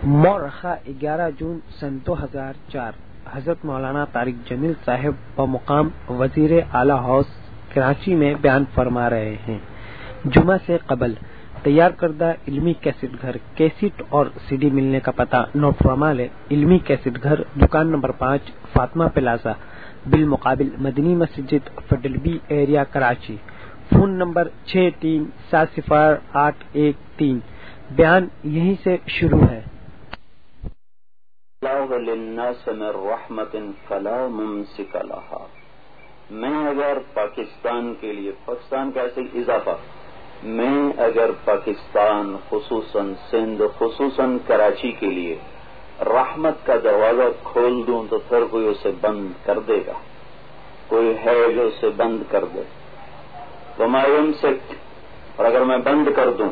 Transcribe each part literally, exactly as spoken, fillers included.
مورخہ گیارہ جون سن دو ہزار چار حضرت مولانا طارق جمیل صاحب بمقام وزیر اعلی ہاؤس کراچی میں بیان فرما رہے ہیں۔ جمعہ سے قبل تیار کردہ علمی کیسٹ گھر کیسٹ اور سی ڈی ملنے کا پتہ نوٹ فرما لے۔ علمی کیسٹ گھر، دکان نمبر پانچ، فاطمہ پلازا، بالمقابل Madani Masjid, federal B area, Karachi. Phone number چھ تین سات صفر آٹھ ایک تین۔ بیان یہیں سے شروع ہے۔ اللہ للناس من رحمت فلا ممسک لها۔ میں اگر پاکستان کے لیے، پاکستان کا ایسے اضافہ، میں اگر پاکستان خصوصاً سندھ خصوصاً کراچی کے لیے رحمت کا دروازہ کھول دوں تو پھر کوئی اسے بند کر دے گا، کوئی ہے جو اسے بند کر دے۔ وما یمسک، اور اگر میں بند کر دوں،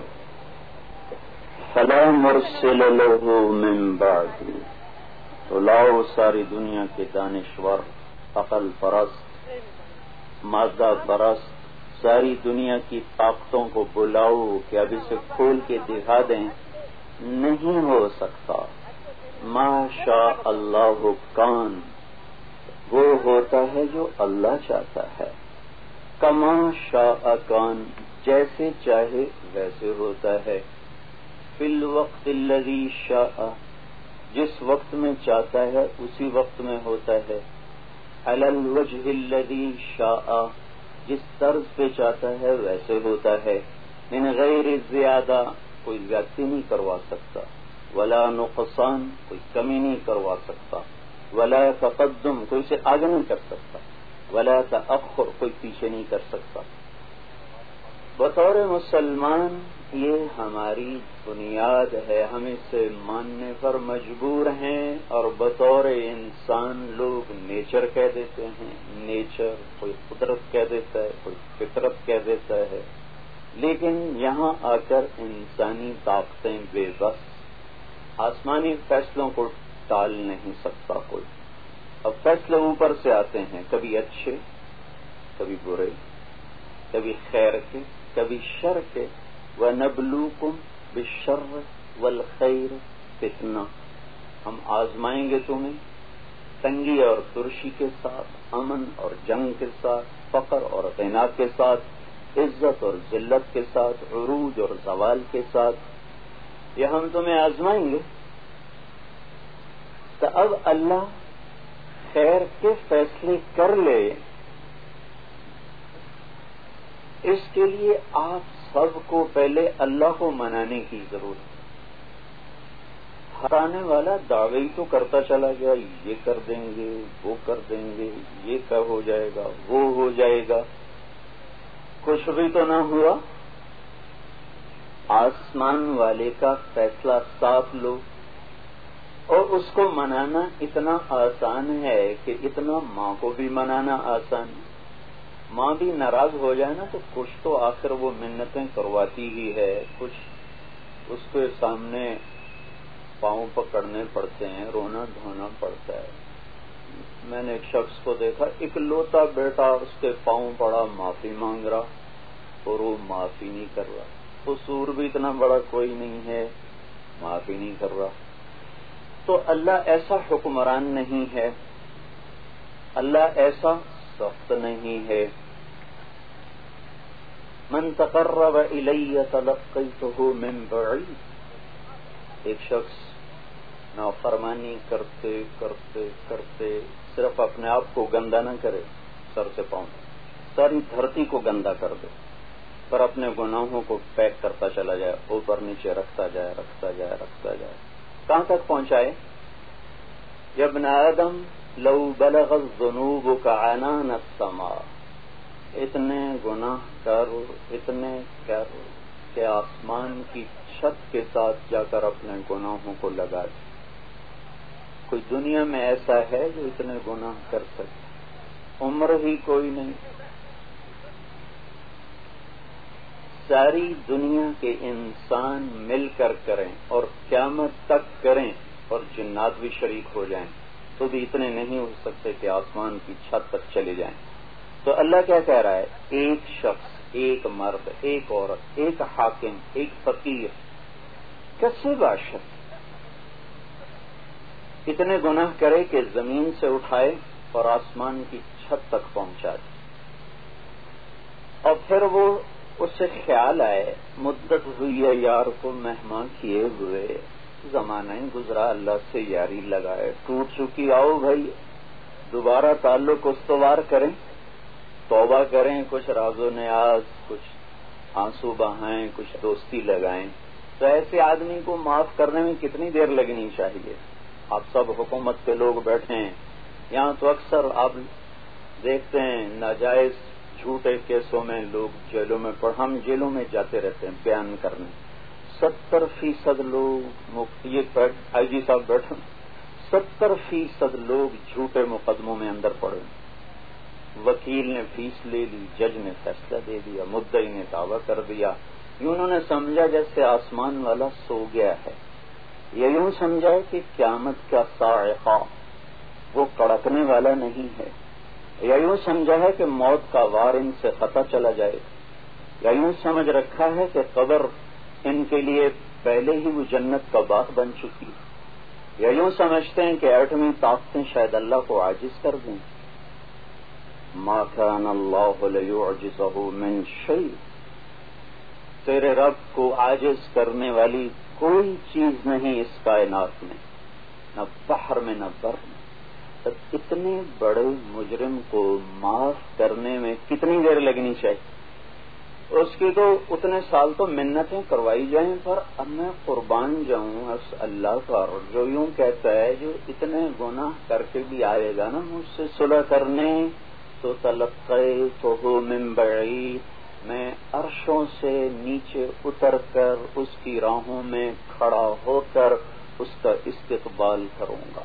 فلا مرسل له من بعدہ، تو لاؤ ساری دنیا کے دانشور، عقل پرست، مادہ پرست، ساری دنیا کی طاقتوں کو بلاؤ کہ اب اسے کھول کے دکھا دیں، نہیں ہو سکتا۔ ما شاء اللہ کان، وہ ہوتا ہے جو اللہ چاہتا ہے۔ کما شاء کان، جیسے چاہے ویسے ہوتا ہے۔ فی الوقت الذی شاء، جس وقت میں چاہتا ہے اسی وقت میں ہوتا ہے۔ علی الوجہ الذی شاء، جس طرز پہ چاہتا ہے ویسے ہوتا ہے۔ من غیر زیادہ، کوئی زیادتی نہیں کروا سکتا، ولا نقصان، کوئی کمی نہیں کروا سکتا، ولا تقدم، کوئی سے آگے نہیں کر سکتا، ولا تأخر، کوئی پیچھے نہیں کر سکتا۔ بطور مسلمان یہ ہماری بنیاد ہے، ہم اسے ماننے پر مجبور ہیں، اور بطور انسان لوگ نیچر کہہ دیتے ہیں، نیچر، کوئی قدرت کہہ دیتا ہے، کوئی فطرت کہہ دیتا ہے، لیکن یہاں آ کر انسانی طاقتیں بے بس، آسمانی فیصلوں کو ٹال نہیں سکتا کوئی۔ اب فیصلے اوپر سے آتے ہیں، کبھی اچھے، کبھی برے، کبھی خیر کے، کبھی شر کے۔ وَنَبْلُوكُمْ بِالشَّرِّ وَالْخَيْرِ فِتْنَةً، ہم آزمائیں گے تمہیں تنگی اور ترشی کے ساتھ، امن اور جنگ کے ساتھ، فقر اور غنا کے ساتھ، عزت اور ذلت کے ساتھ، عروج اور زوال کے ساتھ، یہ ہم تمہیں آزمائیں گے۔ تو اب اللہ خیر کے فیصلے کر لے، اس کے لیے آپ سب کو پہلے اللہ کو منانے کی ضرورت ہے۔ ہرانے والا دعوے تو کرتا چلا گیا، یہ کر دیں گے، وہ کر دیں گے، یہ کیا ہو جائے گا، وہ ہو جائے گا، کچھ بھی تو نہ ہوا۔ آسمان والے کا فیصلہ ساتھ لو، اور اس کو منانا اتنا آسان ہے کہ اتنا ماں کو بھی منانا آسان ہے۔ ماں بھی ناراض ہو جائے نا تو کچھ تو آخر وہ منتیں کرواتی ہی ہے، کچھ اس کے سامنے پاؤں پکڑنے پڑتے ہیں، رونا دھونا پڑتا ہے۔ میں نے ایک شخص کو دیکھا، اکلوتا بیٹا اس کے پاؤں پڑا، معافی مانگ رہا، اور وہ معافی نہیں کر رہا۔ قصور بھی اتنا بڑا کوئی نہیں ہے، معافی نہیں کر رہا۔ تو اللہ ایسا حکمران نہیں ہے، اللہ ایسا سخت نہیں ہے۔ من تقرب الی تلقیتہ من بعید، ایک شخص نافرمانی کرتے کرتے کرتے صرف اپنے آپ کو گندا نہ کرے، سر سے پاؤں ساری دھرتی کو گندا کر دے، پر اپنے گناہوں کو پیک کرتا چلا جائے، اوپر نیچے رکھتا جائے رکھتا جائے رکھتا جائے، کہاں تک پہنچائے؟ یا ابن آدم لو بلغ الذنوب عنان السماء، اتنے گناہ کر اتنے کر کہ آسمان کی چھت کے ساتھ جا کر اپنے گناہوں کو لگا دے۔ کوئی دنیا میں ایسا ہے جو اتنے گناہ کر سکے؟ عمر ہی کوئی نہیں۔ ساری دنیا کے انسان مل کر کریں اور قیامت تک کریں، اور جنات بھی شریک ہو جائیں، تو بھی اتنے نہیں ہو سکتے کہ آسمان کی چھت تک چلے جائیں۔ تو اللہ کیا کہہ رہا ہے؟ ایک شخص، ایک مرد، ایک عورت، ایک حاکم، ایک فقیر، کسے باشد، اتنے گناہ کرے کہ زمین سے اٹھائے اور آسمان کی چھت تک پہنچا دے، اور پھر وہ اسے خیال آئے مدت ہوئی ہے یار کو مہمان کیے ہوئے، زمانہ گزرا، اللہ سے یاری لگائے، ٹوٹ چکی، آؤ بھائی دوبارہ تعلق استوار کریں، توبہ کریں، کچھ راز و نیاز، کچھ آنسو بہائیں، کچھ دوستی لگائیں۔ تو ایسے آدمی کو معاف کرنے میں کتنی دیر لگنی چاہیے؟ آپ سب حکومت کے لوگ بیٹھے ہیں یہاں، تو اکثر آپ دیکھتے ہیں ناجائز جھوٹے کیسوں میں لوگ جیلوں میں پڑ ہم جیلوں میں جاتے رہتے ہیں بیان کرنے، ستر فیصد لوگ، یہ آئی جی صاحب بیٹھے، ستر فیصد لوگ جھوٹے مقدموں میں اندر پڑے، وکیل نے فیس لے لی، جج نے فیصلہ دے دیا، مدعی نے دعویٰ کر دیا، یوں انہوں نے سمجھا جیسے آسمان والا سو گیا ہے، یہ یوں سمجھا کہ قیامت کا صاعقہ وہ کڑکنے والا نہیں ہے، یا یوں سمجھا ہے کہ موت کا وار ان سے قطع چلا جائے، یا یوں سمجھ رکھا ہے کہ قبر ان کے لیے پہلے ہی وہ جنت کا باغ بن چکی، یا یوں سمجھتے ہیں کہ ایٹمی طاقتیں شاید اللہ کو عاجز کر دیں۔ ما كان اللہ لیعجزہ من شیء، تیرے رب کو عاجز کرنے والی کوئی چیز نہیں اس کائنات میں، نہ بحر میں نہ بر میں۔ تب اتنے بڑے مجرم کو معاف کرنے میں کتنی دیر لگنی چاہیے؟ اس کی تو اتنے سال تو منتیں کروائی جائیں، پر اب میں قربان جاؤں اس اللہ پر جو یوں کہتا ہے جو اتنے گناہ کر کے بھی آئے گا نا مجھ سے صلح کرنے، تو تلقیتہ من بعید، میں عرشوں سے نیچے اتر کر اس کی راہوں میں کھڑا ہو کر اس کا استقبال کروں گا۔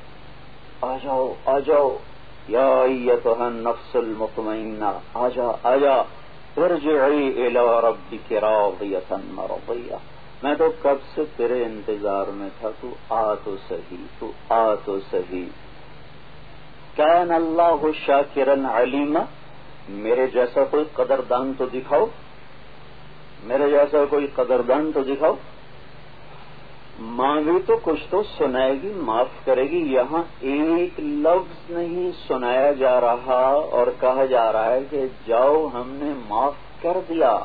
آ جاؤ آ جاؤ یا ایتھا النفس المطمئنہ، آ جا آ جا، ارجعی الی ربک راضیۃ مرضیہ، میں تو کب سے تیرے انتظار میں تھا، تو آ تو صحیح، تو آ تو صحیح۔ کان اللہ شاکرا علیما، میرے جیسا کوئی قدردان تو دکھاؤ، میرے جیسا کوئی قدردان تو دکھاؤ۔ ماں بھی تو کچھ تو سنائے گی، معاف کرے گی، یہاں ایک لفظ نہیں سنایا جا رہا اور کہا جا رہا ہے کہ جاؤ ہم نے معاف کر دیا،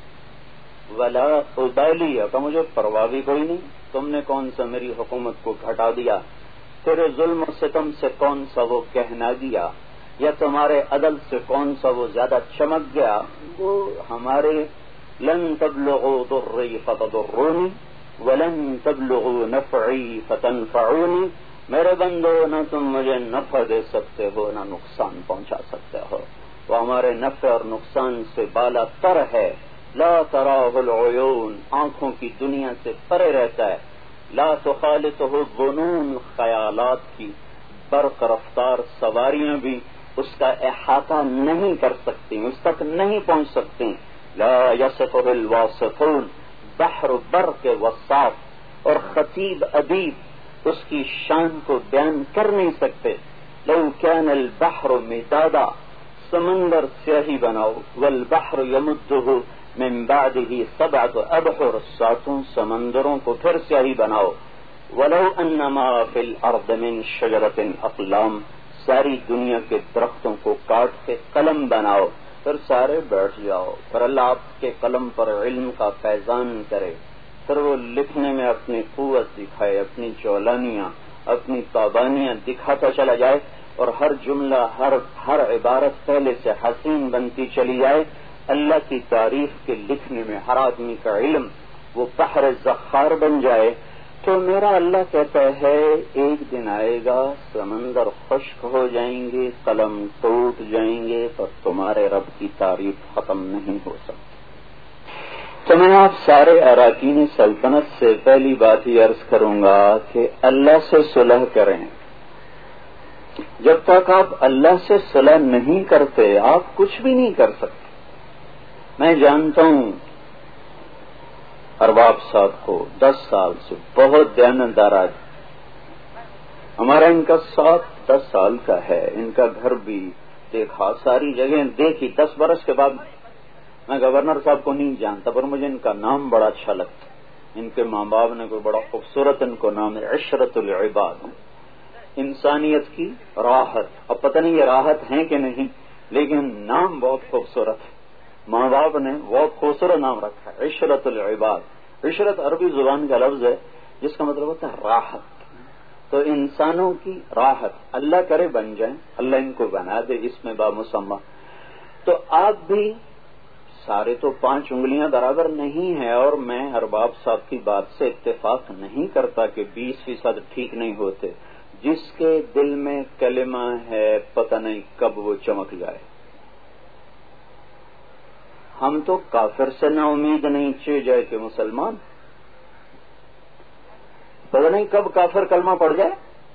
ولا ابالی، کہ مجھے پرواہ بھی کوئی نہیں، تم نے کون سا میری حکومت کو گھٹا دیا، تیرے ظلم و ستم سے کون سا وہ کہنا دیا، یا تمہارے عدل سے کون سا وہ زیادہ چمک گیا، وہ ہمارے لن تبلغوا ضری فتضرونی ولن تبلغوا نفعی فتنفعونی، میرے بندو نہ تم مجھے نفع دے سکتے ہو نہ نقصان پہنچا سکتے ہو، وہ ہمارے نفع اور نقصان سے بالا تر ہے، لا تراہ العیون، آنکھوں کی دنیا سے پرے رہتا ہے، لا تخالطہ الظنون، خیالات کی برق رفتار سواریاں بھی اس کا احاطہ نہیں کر سکتی، اس تک نہیں پہنچ سکتی، لا یصفہ الواصفون، بحر بر کے وصاف اور خطیب ادیب اس کی شان کو بیان کر نہیں سکتے۔ لو کان البحر مدادا، سمندر سیاہی بناؤ، والبحر یمدہ من بعدہ سبعۃ ابحر، ساتوں سمندروں کو پھر سیاہی بناؤ، ولو انما فی الارض من شجرۃ اقلام، ساری دنیا کے درختوں کو کاٹ کے قلم بناؤ، پھر سارے بیٹھ جاؤ، پھر اللہ آپ کے قلم پر علم کا فیضان کرے، پھر وہ لکھنے میں اپنی قوت دکھائے، اپنی چولانیاں، اپنی تابانیاں دکھاتا چلا جائے، اور ہر جملہ ہر ہر عبارت پہلے سے حسین بنتی چلی جائے، اللہ کی تعریف کے لکھنے میں ہر آدمی کا علم وہ بحر ذخار بن جائے، تو میرا اللہ کہتا ہے ایک دن آئے گا سمندر خشک ہو جائیں گے، قلم ٹوٹ جائیں گے، پر تمہارے رب کی تعریف ختم نہیں ہو سکتی۔ تو میں آپ سارے اراکین سلطنت سے پہلی بات یہ عرض کروں گا کہ اللہ سے صلح کریں۔ جب تک آپ اللہ سے صلح نہیں کرتے آپ کچھ بھی نہیں کر سکتے۔ میں جانتا ہوں ارباب صاحب کو دس سال سے بہت دیانتدار آدمی، ہمارا ان کا ساتھ دس سال کا ہے، ان کا گھر بھی دیکھا، ساری جگہیں دیکھی، دس برس کے بعد میں گورنر صاحب کو نہیں جانتا پر مجھے ان کا نام بڑا اچھا لگتا، ان کے ماں باپ نے کوئی بڑا خوبصورت ان کو نام ہے عشرت العباد، انسانیت کی راحت. اب پتہ نہیں یہ راحت ہیں کہ نہیں، لیکن نام بہت خوبصورت ہے. ماں باپ نے بہت خوبصورت نام رکھا ہے، عشرت العباد. عشرت عربی زبان کا لفظ ہے جس کا مطلب ہوتا ہے راحت. تو انسانوں کی راحت اللہ کرے بن جائیں، اللہ ان کو بنا دے اس میں بامسمہ. تو آپ بھی سارے تو پانچ انگلیاں برابر نہیں ہیں، اور میں ارباب صاحب کی بات سے اتفاق نہیں کرتا کہ بیس فیصد ٹھیک نہیں ہوتے. جس کے دل میں کلمہ ہے پتہ نہیں کب وہ چمک جائے. ہم تو کافر سے نا امید نہیں چے جائے کہ مسلمان، پتہ نہیں کب کافر کلمہ پڑ جائے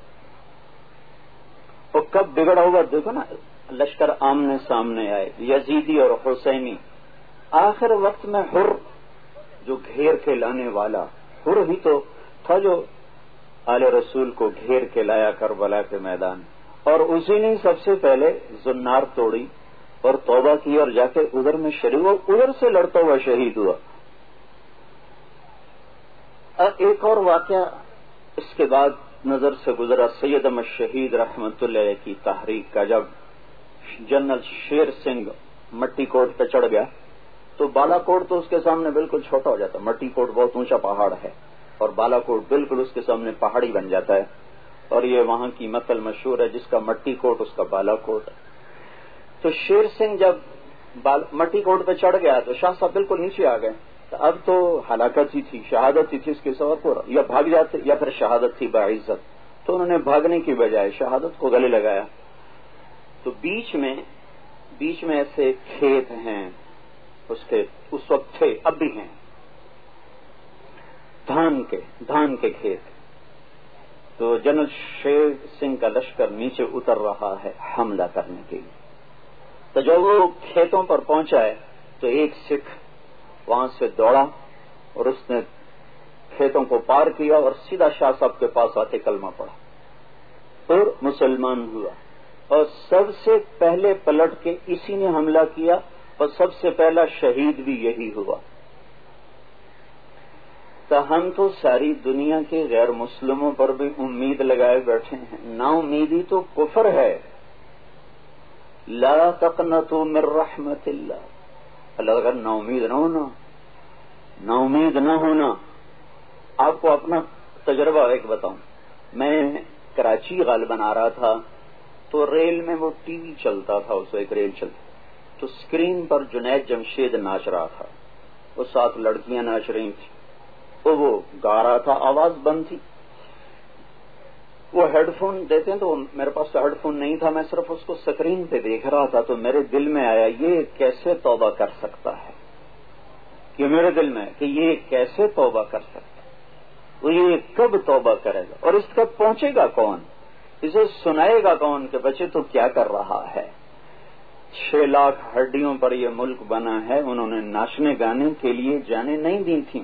اور کب بگڑا ہوا. دیکھو نا لشکر آمنے سامنے آئے، یزیدی اور حسینی. آخر وقت میں حر جو گھیر کے لانے والا، حر ہی تو تھا جو آل رسول کو گھیر کے لایا کربلا کے میدان، اور اسی نے سب سے پہلے زنار توڑی اور توبہ کی اور جا کے ادھر میں شریک ہوا، ادھر سے لڑتا ہوا شہید ہوا. ایک اور واقعہ اس کے بعد نظر سے گزرا، سید احمد شہید رحمت اللہ علیہ کی تحریک کا. جب جنرل شیر سنگھ مٹی کوٹ پہ چڑھ گیا تو بالا کوٹ تو اس کے سامنے بالکل چھوٹا ہو جاتا. مٹی کوٹ بہت اونچا پہاڑ ہے اور بالا کوٹ بالکل اس کے سامنے پہاڑی بن جاتا ہے، اور یہ وہاں کی مثل مشہور ہے، جس کا مٹی کوٹ اس کا بالا کوٹ. تو شیر سنگھ جب مٹی کوٹ پہ چڑھ گیا تو شاہ صاحب بالکل نیچے آ گئے. اب تو ہلاکت ہی تھی، شہادت ہی تھی اس کے سوا پورا، یا بھاگ جاتے یا پھر شہادت تھی باعزت. تو انہوں نے بھاگنے کی بجائے شہادت کو گلے لگایا. تو بیچ میں بیچ میں ایسے کھیت ہیں، اس کے اس وقت تھے، اب بھی ہیں، دھان کے دھان کے کھیت. تو جنرل شیر سنگھ کا لشکر نیچے اتر رہا ہے حملہ کرنے کے لیے. تو جب وہ کھیتوں پر پہنچا ہے تو ایک سکھ وہاں سے دوڑا اور اس نے کھیتوں کو پار کیا اور سیدھا شاہ صاحب کے پاس آتے کلمہ پڑھا اور مسلمان ہوا. اور سب سے پہلے پلٹ کے اسی نے حملہ کیا اور سب سے پہلا شہید بھی یہی ہوا. تو ہم تو ساری دنیا کے غیر مسلموں پر بھی امید لگائے بیٹھے ہیں. نا امیدی تو کفر ہے. لا تقنطوا من رحمت اللہ. اللہ اگر نا امید نہ ہونا نا امید نہ ہونا. آپ کو اپنا تجربہ ایک بتاؤں. میں کراچی غالباً آ رہا تھا تو ریل میں وہ ٹی وی چلتا تھا، اس ایک ریل چلتی تو اسکرین پر جنید جمشید ناچ رہا تھا، وہ ساتھ لڑکیاں ناچ رہی تھیں، تو وہ گا رہا تھا، آواز بند تھی. وہ ہیڈ فون دیتے ہیں تو میرے پاس تو ہیڈ فون نہیں تھا، میں صرف اس کو اسکرین پہ دیکھ رہا تھا. تو میرے دل میں آیا یہ کیسے توبہ کر سکتا ہے، یہ میرے دل میں کہ یہ کیسے توبہ کر سکتا ہے، وہ یہ کب توبہ کرے گا اور اس تک پہنچے گا کون، اسے سنائے گا کون کہ بچے تو کیا کر رہا ہے. چھ لاکھ ہڈیوں پر یہ ملک بنا ہے، انہوں نے ناچنے گانے کے لیے جانیں نہیں دی تھیں.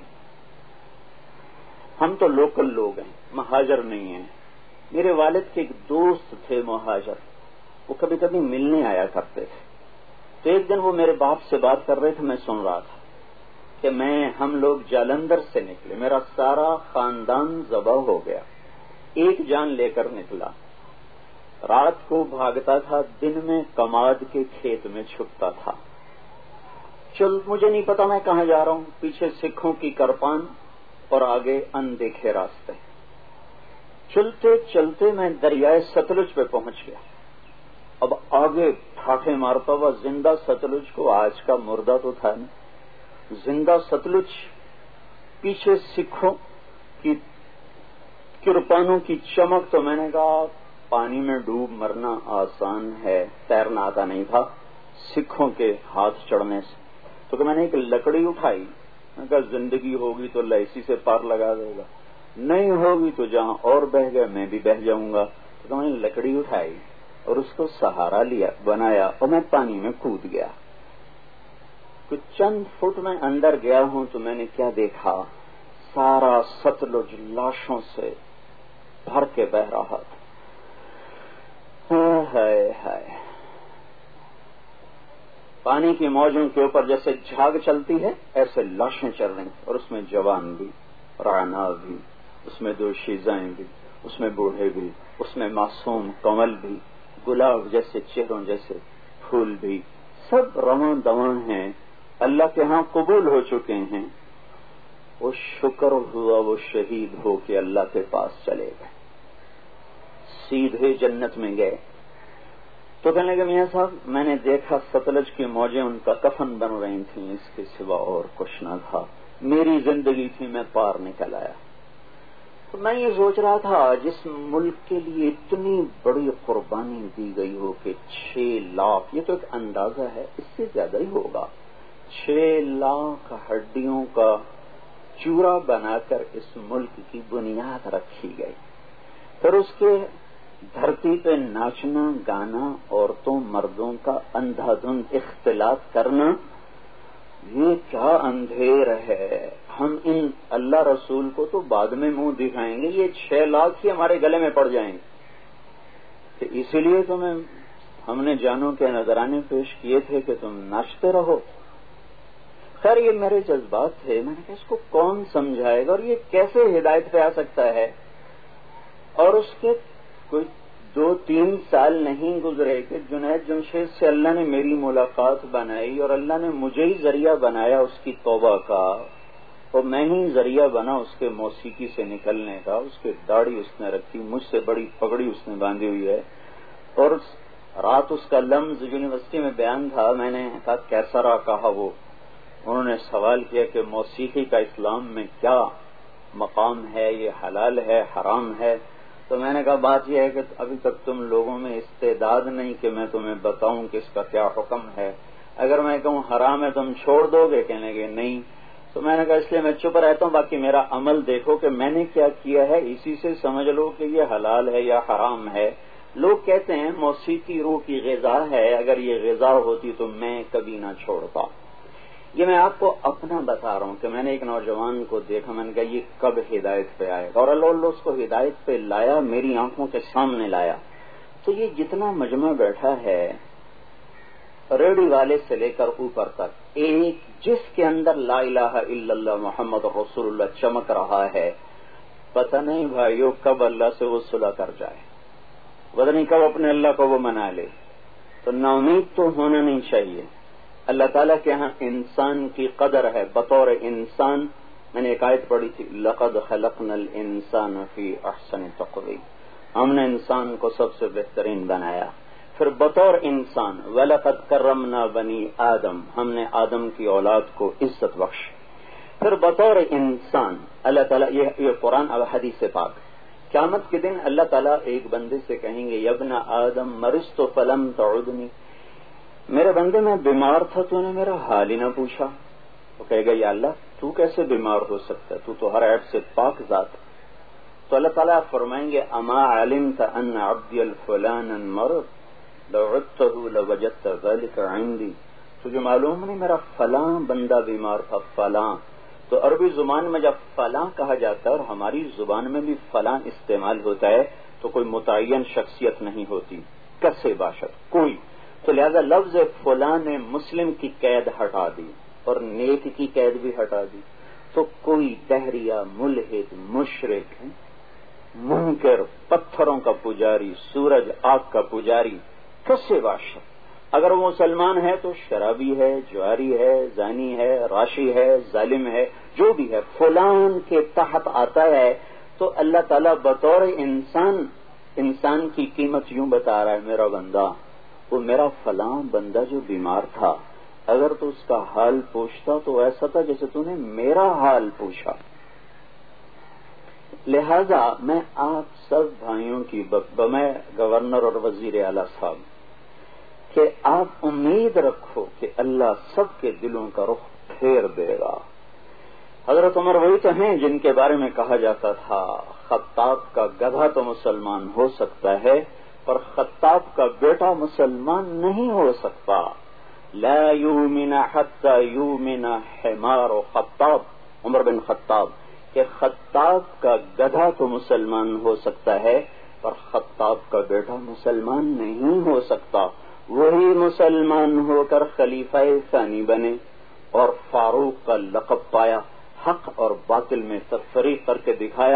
ہم تو لوکل لوگ ہیں، مہاجر نہیں ہیں. میرے والد کے ایک دوست تھے مہاجر، وہ کبھی کبھی ملنے آیا کرتے تھے. تو ایک دن وہ میرے باپ سے بات کر رہے تھے، میں سن رہا تھا کہ میں ہم لوگ جالندھر سے نکلے، میرا سارا خاندان ذبح ہو گیا، ایک جان لے کر نکلا. رات کو بھاگتا تھا، دن میں کماد کے کھیت میں چھپتا تھا. چل مجھے نہیں پتا میں کہاں جا رہا ہوں، پیچھے سکھوں کی کرپان اور آگے اندیکھے راستے. چلتے چلتے میں دریائے ستلج پہ پہنچ گیا. اب آگے ٹھاٹھے مارتا ہوا زندہ ستلج کو، آج کا مردہ تو تھا نہیں، زندہ ستلج، پیچھے سکھوں کی کرپانوں کی چمک. تو میں نے کہا پانی میں ڈوب مرنا آسان ہے، تیرنا آتا نہیں تھا سکھوں کے ہاتھ چڑھنے سے. تو کہ میں نے ایک لکڑی اٹھائی، میں کہا زندگی ہوگی تو اللہ اسی سے پار لگا دے گا، نہیں ہوگی تو جہاں اور بہ گئے میں بھی بہ جاؤں گا. تو میں نے لکڑی اٹھائی اور اس کو سہارا لیا بنایا اور میں پانی میں کود گیا. کچھ چند فٹ میں اندر گیا ہوں تو میں نے کیا دیکھا، سارا ستلج لاشوں سے بھر کے بہ رہا تھا. ہائے ہائے، پانی کی موجوں کے اوپر جیسے جھاگ چلتی ہے ایسے لاشیں چل رہی اور اس میں جوان بھی، رانا بھی، اس میں دو شیزائیں بھی، اس میں بوڑھے بھی، اس میں معصوم کمل بھی، گلاب جیسے چہروں جیسے پھول بھی، سب رواں دواں ہیں، اللہ کے ہاں قبول ہو چکے ہیں. وہ شکر ہوا وہ شہید ہو کے اللہ کے پاس چلے گئے، سیدھے جنت میں گئے. تو کہنے لگے میاں صاحب میں نے دیکھا ستلج کی موجیں ان کا کفن بن رہی تھیں، اس کے سوا اور کچھ نہ تھا، میری زندگی تھی میں پار نکل آیا. تو میں یہ سوچ رہا تھا جس ملک کے لیے اتنی بڑی قربانی دی گئی ہو کہ چھ لاکھ، یہ تو ایک اندازہ ہے، اس سے زیادہ ہی ہوگا، چھ لاکھ ہڈیوں کا چورا بنا کر اس ملک کی بنیاد رکھی گئی. پھر اس کے دھرتی پہ ناچنا گانا، عورتوں مردوں کا اندھا دھند اختلاط کرنا، یہ کیا اندھیر ہے. ہم ان اللہ رسول کو تو بعد میں منہ دکھائیں گے، یہ چھ لاکھ ہی ہمارے گلے میں پڑ جائیں گے. کہ اسی لیے تمہیں ہم نے جانوں کے نذرانے پیش کیے تھے کہ تم ناچتے رہو. خیر یہ میرے جذبات تھے، میں نے کہا اس کو کون سمجھائے گا اور یہ کیسے ہدایت پہ آ سکتا ہے. اور اس کے کوئی دو تین سال نہیں گزرے کہ جنید جمشید سے اللہ نے میری ملاقات بنائی اور اللہ نے مجھے ہی ذریعہ بنایا اس کی توبہ کا، اور میں ہی ذریعہ بنا اس کے موسیقی سے نکلنے کا. اس کی داڑھی اس نے رکھی، مجھ سے بڑی پگڑی اس نے باندھی ہوئی ہے. اور رات اس کا لفظ یونیورسٹی میں بیان تھا، میں نے کہا کیسا رہا، کہا وہ انہوں نے سوال کیا کہ موسیقی کا اسلام میں کیا مقام ہے، یہ حلال ہے حرام ہے. تو میں نے کہا بات یہ ہے کہ ابھی تک تم لوگوں میں استعداد نہیں کہ میں تمہیں بتاؤں کہ اس کا کیا حکم ہے. اگر میں کہوں حرام ہے تم چھوڑ دو گے، کہنے گے نہیں. تو میں نے کہا اس لیے میں چپ رہتا ہوں، باقی میرا عمل دیکھو کہ میں نے کیا کیا ہے، اسی سے سمجھ لو کہ یہ حلال ہے یا حرام ہے. لوگ کہتے ہیں موسیقی روح کی غذا ہے، اگر یہ غذا ہوتی تو میں کبھی نہ چھوڑتا. یہ میں آپ کو اپنا بتا رہا ہوں کہ میں نے ایک نوجوان کو دیکھا، میں نے کہا یہ کب ہدایت پہ آئے گا، اور اللہ اللہ اس کو ہدایت پہ لایا، میری آنکھوں کے سامنے لایا. تو یہ جتنا مجمع بیٹھا ہے ریڈی والے سے لے کر اوپر تک، ایک جس کے اندر لا الہ الا اللہ محمد رسول اللہ چمک رہا ہے، پتہ نہیں بھائیو کب اللہ سے وہ صلح کر جائے، پتہ نہیں کب اپنے اللہ کو وہ منا لے. تو ناامید تو ہونا نہیں چاہیے. اللہ تعالیٰ کے ہاں انسان کی قدر ہے بطور انسان. میں نے ایک آیت پڑھی تھی، لقد خلقنا الانسان فی احسن تقویم، ہم نے انسان کو سب سے بہترین بنایا. پھر بطور انسان وَلَقَدْ كَرَّمْنَا بَنِي آدم، ہم نے آدم کی اولاد کو عزت بخش. پھر بطور انسان اللہ تعالیٰ، یہ یہ قرآن اور حدیث پاک، قیامت کے دن اللہ تعالیٰ ایک بندے سے کہیں گے یا ابن آدم مرضت فلم تعدنی، میرے بندے میں بیمار تھا تو نے میرا حال ہی نہ پوچھا. وہ کہے گا یا اللہ تو کیسے بیمار ہو سکتا ہے، تو تو ہر عیب سے پاک ذات. تو اللہ تعالیٰ فرمائیں گے اما علمت ان عبدی الفلانا مرض لو عدته لوجدت ذلك عندي، تجھے معلوم نہیں میرا فلاں بندہ بیمار تھا فلاں. تو عربی زبان میں جب فلاں کہا جاتا ہے اور ہماری زبان میں بھی فلاں استعمال ہوتا ہے تو کوئی متعین شخصیت نہیں ہوتی، کسے باشد کوئی. تو لہذا لفظ فلاں نے مسلم کی قید ہٹا دی اور نیک کی قید بھی ہٹا دی. تو کوئی دہریہ ملحد مشرک منکر پتھروں کا پجاری سورج آگ کا پجاری کسے باشد، اگر وہ مسلمان ہے تو شرابی ہے جواری ہے زانی ہے راشی ہے ظالم ہے، جو بھی ہے فلان کے تحت آتا ہے. تو اللہ تعالیٰ بطور انسان انسان کی قیمت یوں بتا رہا ہے، میرا بندہ وہ میرا فلاں بندہ جو بیمار تھا، اگر تو اس کا حال پوچھتا تو ایسا تھا جیسے تو نے میرا حال پوچھا. لہذا میں آپ سب بھائیوں کی میں گورنر اور وزیر اعلیٰ صاحب کہ آپ امید رکھو کہ اللہ سب کے دلوں کا رخ پھیر دے گا. حضرت عمر وہی تو ہیں جن کے بارے میں کہا جاتا تھا خطاب کا گدھا تو مسلمان ہو سکتا ہے پر خطاب کا بیٹا مسلمان نہیں ہو سکتا. لا یؤمن حتی یؤمن حمار و خطاب، عمر بن خطاب، کہ خطاب کا گدھا تو مسلمان ہو سکتا ہے پر خطاب کا بیٹا مسلمان نہیں ہو سکتا. وہی مسلمان ہو کر خلیفہ ثانی بنے اور فاروق کا لقب پایا، حق اور باطل میں تفریق کر کے دکھایا.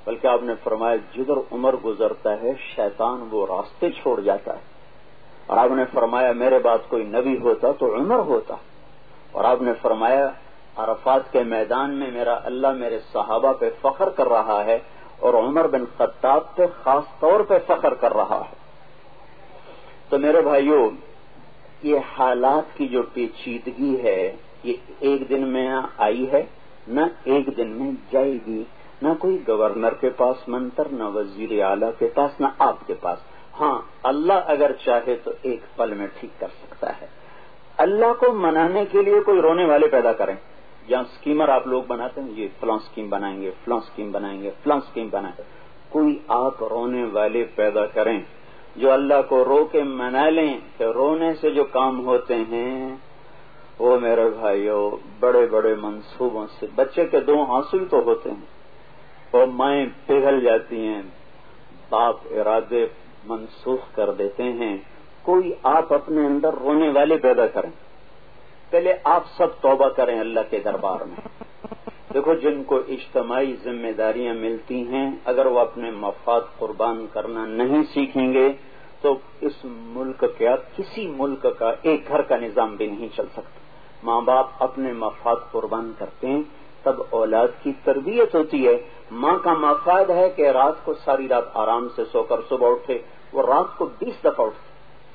بلکہ آپ نے فرمایا جدھر عمر گزرتا ہے شیطان وہ راستے چھوڑ جاتا ہے. اور آپ نے فرمایا میرے بعد کوئی نبی ہوتا تو عمر ہوتا. اور آپ نے فرمایا عرفات کے میدان میں میرا اللہ میرے صحابہ پہ فخر کر رہا ہے اور عمر بن خطاب پہ خاص طور پہ فخر کر رہا ہے. تو میرے بھائیوں، یہ حالات کی جو پیچیدگی ہے یہ ایک دن میں آئی ہے، نہ ایک دن میں جائے گی. نہ کوئی گورنر کے پاس منتر، نہ وزیر اعلیٰ کے پاس، نہ آپ کے پاس. ہاں، اللہ اگر چاہے تو ایک پل میں ٹھیک کر سکتا ہے. اللہ کو منانے کے لیے کوئی رونے والے پیدا کریں. جہاں اسکیمر آپ لوگ بناتے ہیں، یہ فلاں اسکیم بنائیں گے، فلاں اسکیم بنائیں گے، فلاں اسکیم بنائیں گے، کوئی آپ رونے والے پیدا کریں جو اللہ کو رو کے منا لیں. کہ رونے سے جو کام ہوتے ہیں وہ میرے بھائیوں بڑے بڑے منصوبوں سے، بچے کے دو آنسو تو ہوتے ہیں اور مائیں پگھل جاتی ہیں، باپ ارادے منسوخ کر دیتے ہیں. کوئی آپ اپنے اندر رونے والے پیدا کریں. پہلے آپ سب توبہ کریں اللہ کے دربار میں. دیکھو، جن کو اجتماعی ذمہ داریاں ملتی ہیں اگر وہ اپنے مفاد قربان کرنا نہیں سیکھیں گے تو اس ملک کا، کسی ملک کا، ایک گھر کا نظام بھی نہیں چل سکتا. ماں باپ اپنے مفاد قربان کرتے ہیں تب اولاد کی تربیت ہوتی ہے. ماں کا مفاد ہے کہ رات کو ساری رات آرام سے سو کر صبح اٹھے، وہ رات کو بیس دفعہ اٹھے.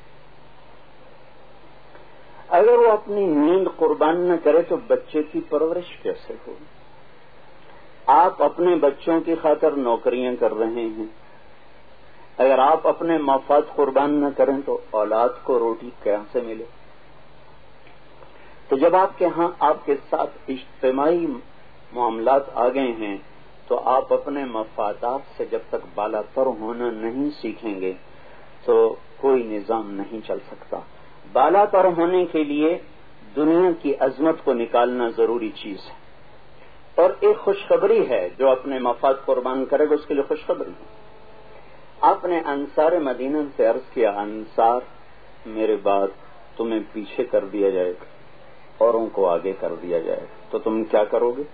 اگر وہ اپنی نیند قربان نہ کرے تو بچے کی پرورش کیسے ہو؟ آپ اپنے بچوں کی خاطر نوکریاں کر رہے ہیں، اگر آپ اپنے مفاد قربان نہ کریں تو اولاد کو روٹی کہاں سے ملے؟ تو جب آپ کے ہاں آپ کے ساتھ اجتماعی معاملات آ گئے ہیں تو آپ اپنے مفادات سے جب تک بالا تر ہونا نہیں سیکھیں گے تو کوئی نظام نہیں چل سکتا. بالا تر ہونے کے لیے دنیا کی عظمت کو نکالنا ضروری چیز ہے. اور ایک خوشخبری ہے، جو اپنے مفاد قربان کرے گا اس کے لیے خوشخبری ہے. آپ نے انصار مدینہ سے عرض کیا، انصار میرے بعد تمہیں پیچھے کر دیا جائے گا، اوروں کو آگے کر دیا جائے گا، تو تم کیا کرو گے؟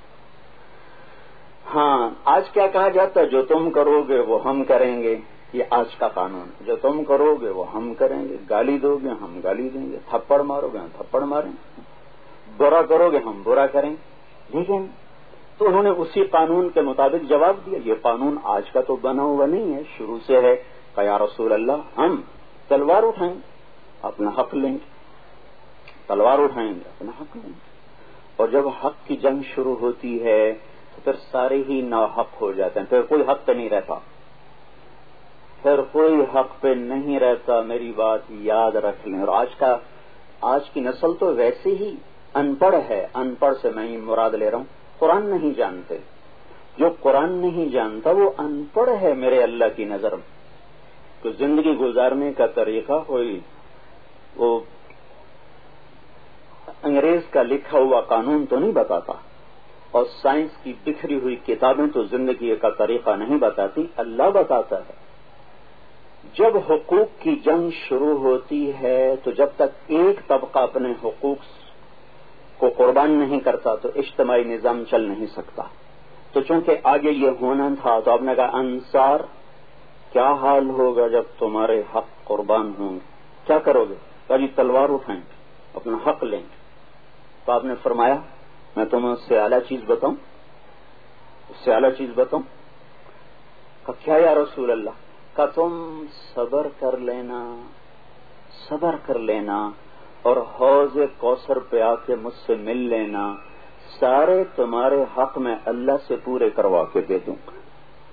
ہاں، آج کیا کہا جاتا ہے؟ جو تم کرو گے وہ ہم کریں گے. یہ آج کا قانون، جو تم کرو گے وہ ہم کریں گے. گالی دو گے ہم گالی دیں گے، تھپڑ مارو گے ہم تھپڑ ماریں گے، برا کرو گے ہم برا کریں. لیکن تو انہوں نے اسی قانون کے مطابق جواب دیا. یہ قانون آج کا تو بنا ہوا نہیں ہے، شروع سے ہے. کہ یا رسول اللہ ہم تلوار اٹھائیں اپنا حق لیں گے، تلوار اٹھائیں گے اپنا حق لیں گے. اور جب حق کی جنگ شروع ہوتی ہے تو پھر سارے ہی ناحق ہو جاتے ہیں، پھر کوئی حق پہ نہیں رہتا، پھر کوئی حق پہ نہیں رہتا. میری بات یاد رکھ لیں. اور آج کا آج کی نسل تو ویسے ہی ان پڑھ ہے. ان پڑھ سے میں مراد لے رہا ہوں قرآن نہیں جانتے. جو قرآن نہیں جانتا وہ ان پڑھ ہے میرے اللہ کی نظر میں. تو زندگی گزارنے کا طریقہ کوئی وہ انگریز کا لکھا ہوا قانون تو نہیں بتاتا، اور سائنس کی بکھری ہوئی کتابیں تو زندگی کا طریقہ نہیں بتاتی، اللہ بتاتا ہے. جب حقوق کی جنگ شروع ہوتی ہے تو جب تک ایک طبقہ اپنے حقوق کو قربان نہیں کرتا تو اجتماعی نظام چل نہیں سکتا. تو چونکہ آگے یہ ہونا تھا تو آپ نے کہا انصار کیا حال ہوگا جب تمہارے حق قربان ہوں گے، کیا کرو گے؟ کبھی تلوار اٹھائیں گے اپنا حق لیں گے. تو آپ نے فرمایا میں تمہیں اس سے اعلیٰ چیز بتاؤں، اس سے اعلیٰ چیز بتاؤں. کہ کیا یا رسول اللہ؟ کہ تم صبر کر لینا، صبر کر لینا اور حوض کوثر پہ آ کے مجھ سے مل لینا، سارے تمہارے حق میں اللہ سے پورے کروا کے دے دوں گا.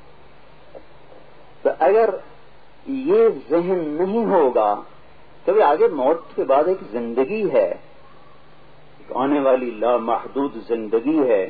تو اگر یہ ذہن نہیں ہوگا تو آگے موت کے بعد ایک زندگی ہے، ایک آنے والی لامحدود زندگی ہے،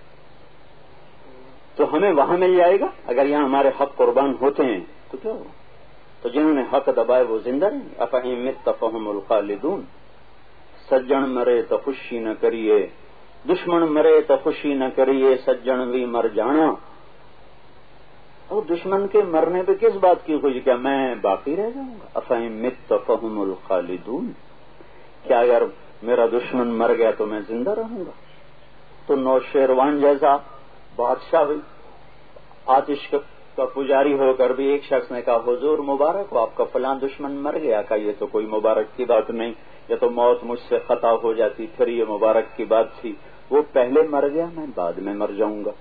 تو ہمیں وہاں مل جائے گا. اگر یہاں ہمارے حق قربان ہوتے ہیں تو کیا ہو؟ تو جنہوں نے حق دبائے وہ زندہ رہیں. افہم مت فہم الخالدون. سجن مرے تو خوشی نہ کریے، دشمن مرے تو خوشی نہ کریے، سجن بھی مر جانا. اور دشمن کے مرنے پہ کس بات کی خوشی؟ کیا میں باقی رہ جاؤں گا؟ افہم مت فہم الخالدون. کیا اگر میرا دشمن مر گیا تو میں زندہ رہوں گا؟ تو نوشیروان جیسا بادشاہ بھی آتش کا پجاری ہو کر بھی ایک شخص نے کہا حضور مبارک ہو، آپ کا فلاں دشمن مر گیا. کہا یہ تو کوئی مبارک کی بات نہیں، یہ تو موت مجھ سے خطا ہو جاتی، پھر یہ مبارک کی بات تھی. وہ پہلے مر گیا، میں بعد میں مر جاؤں گا.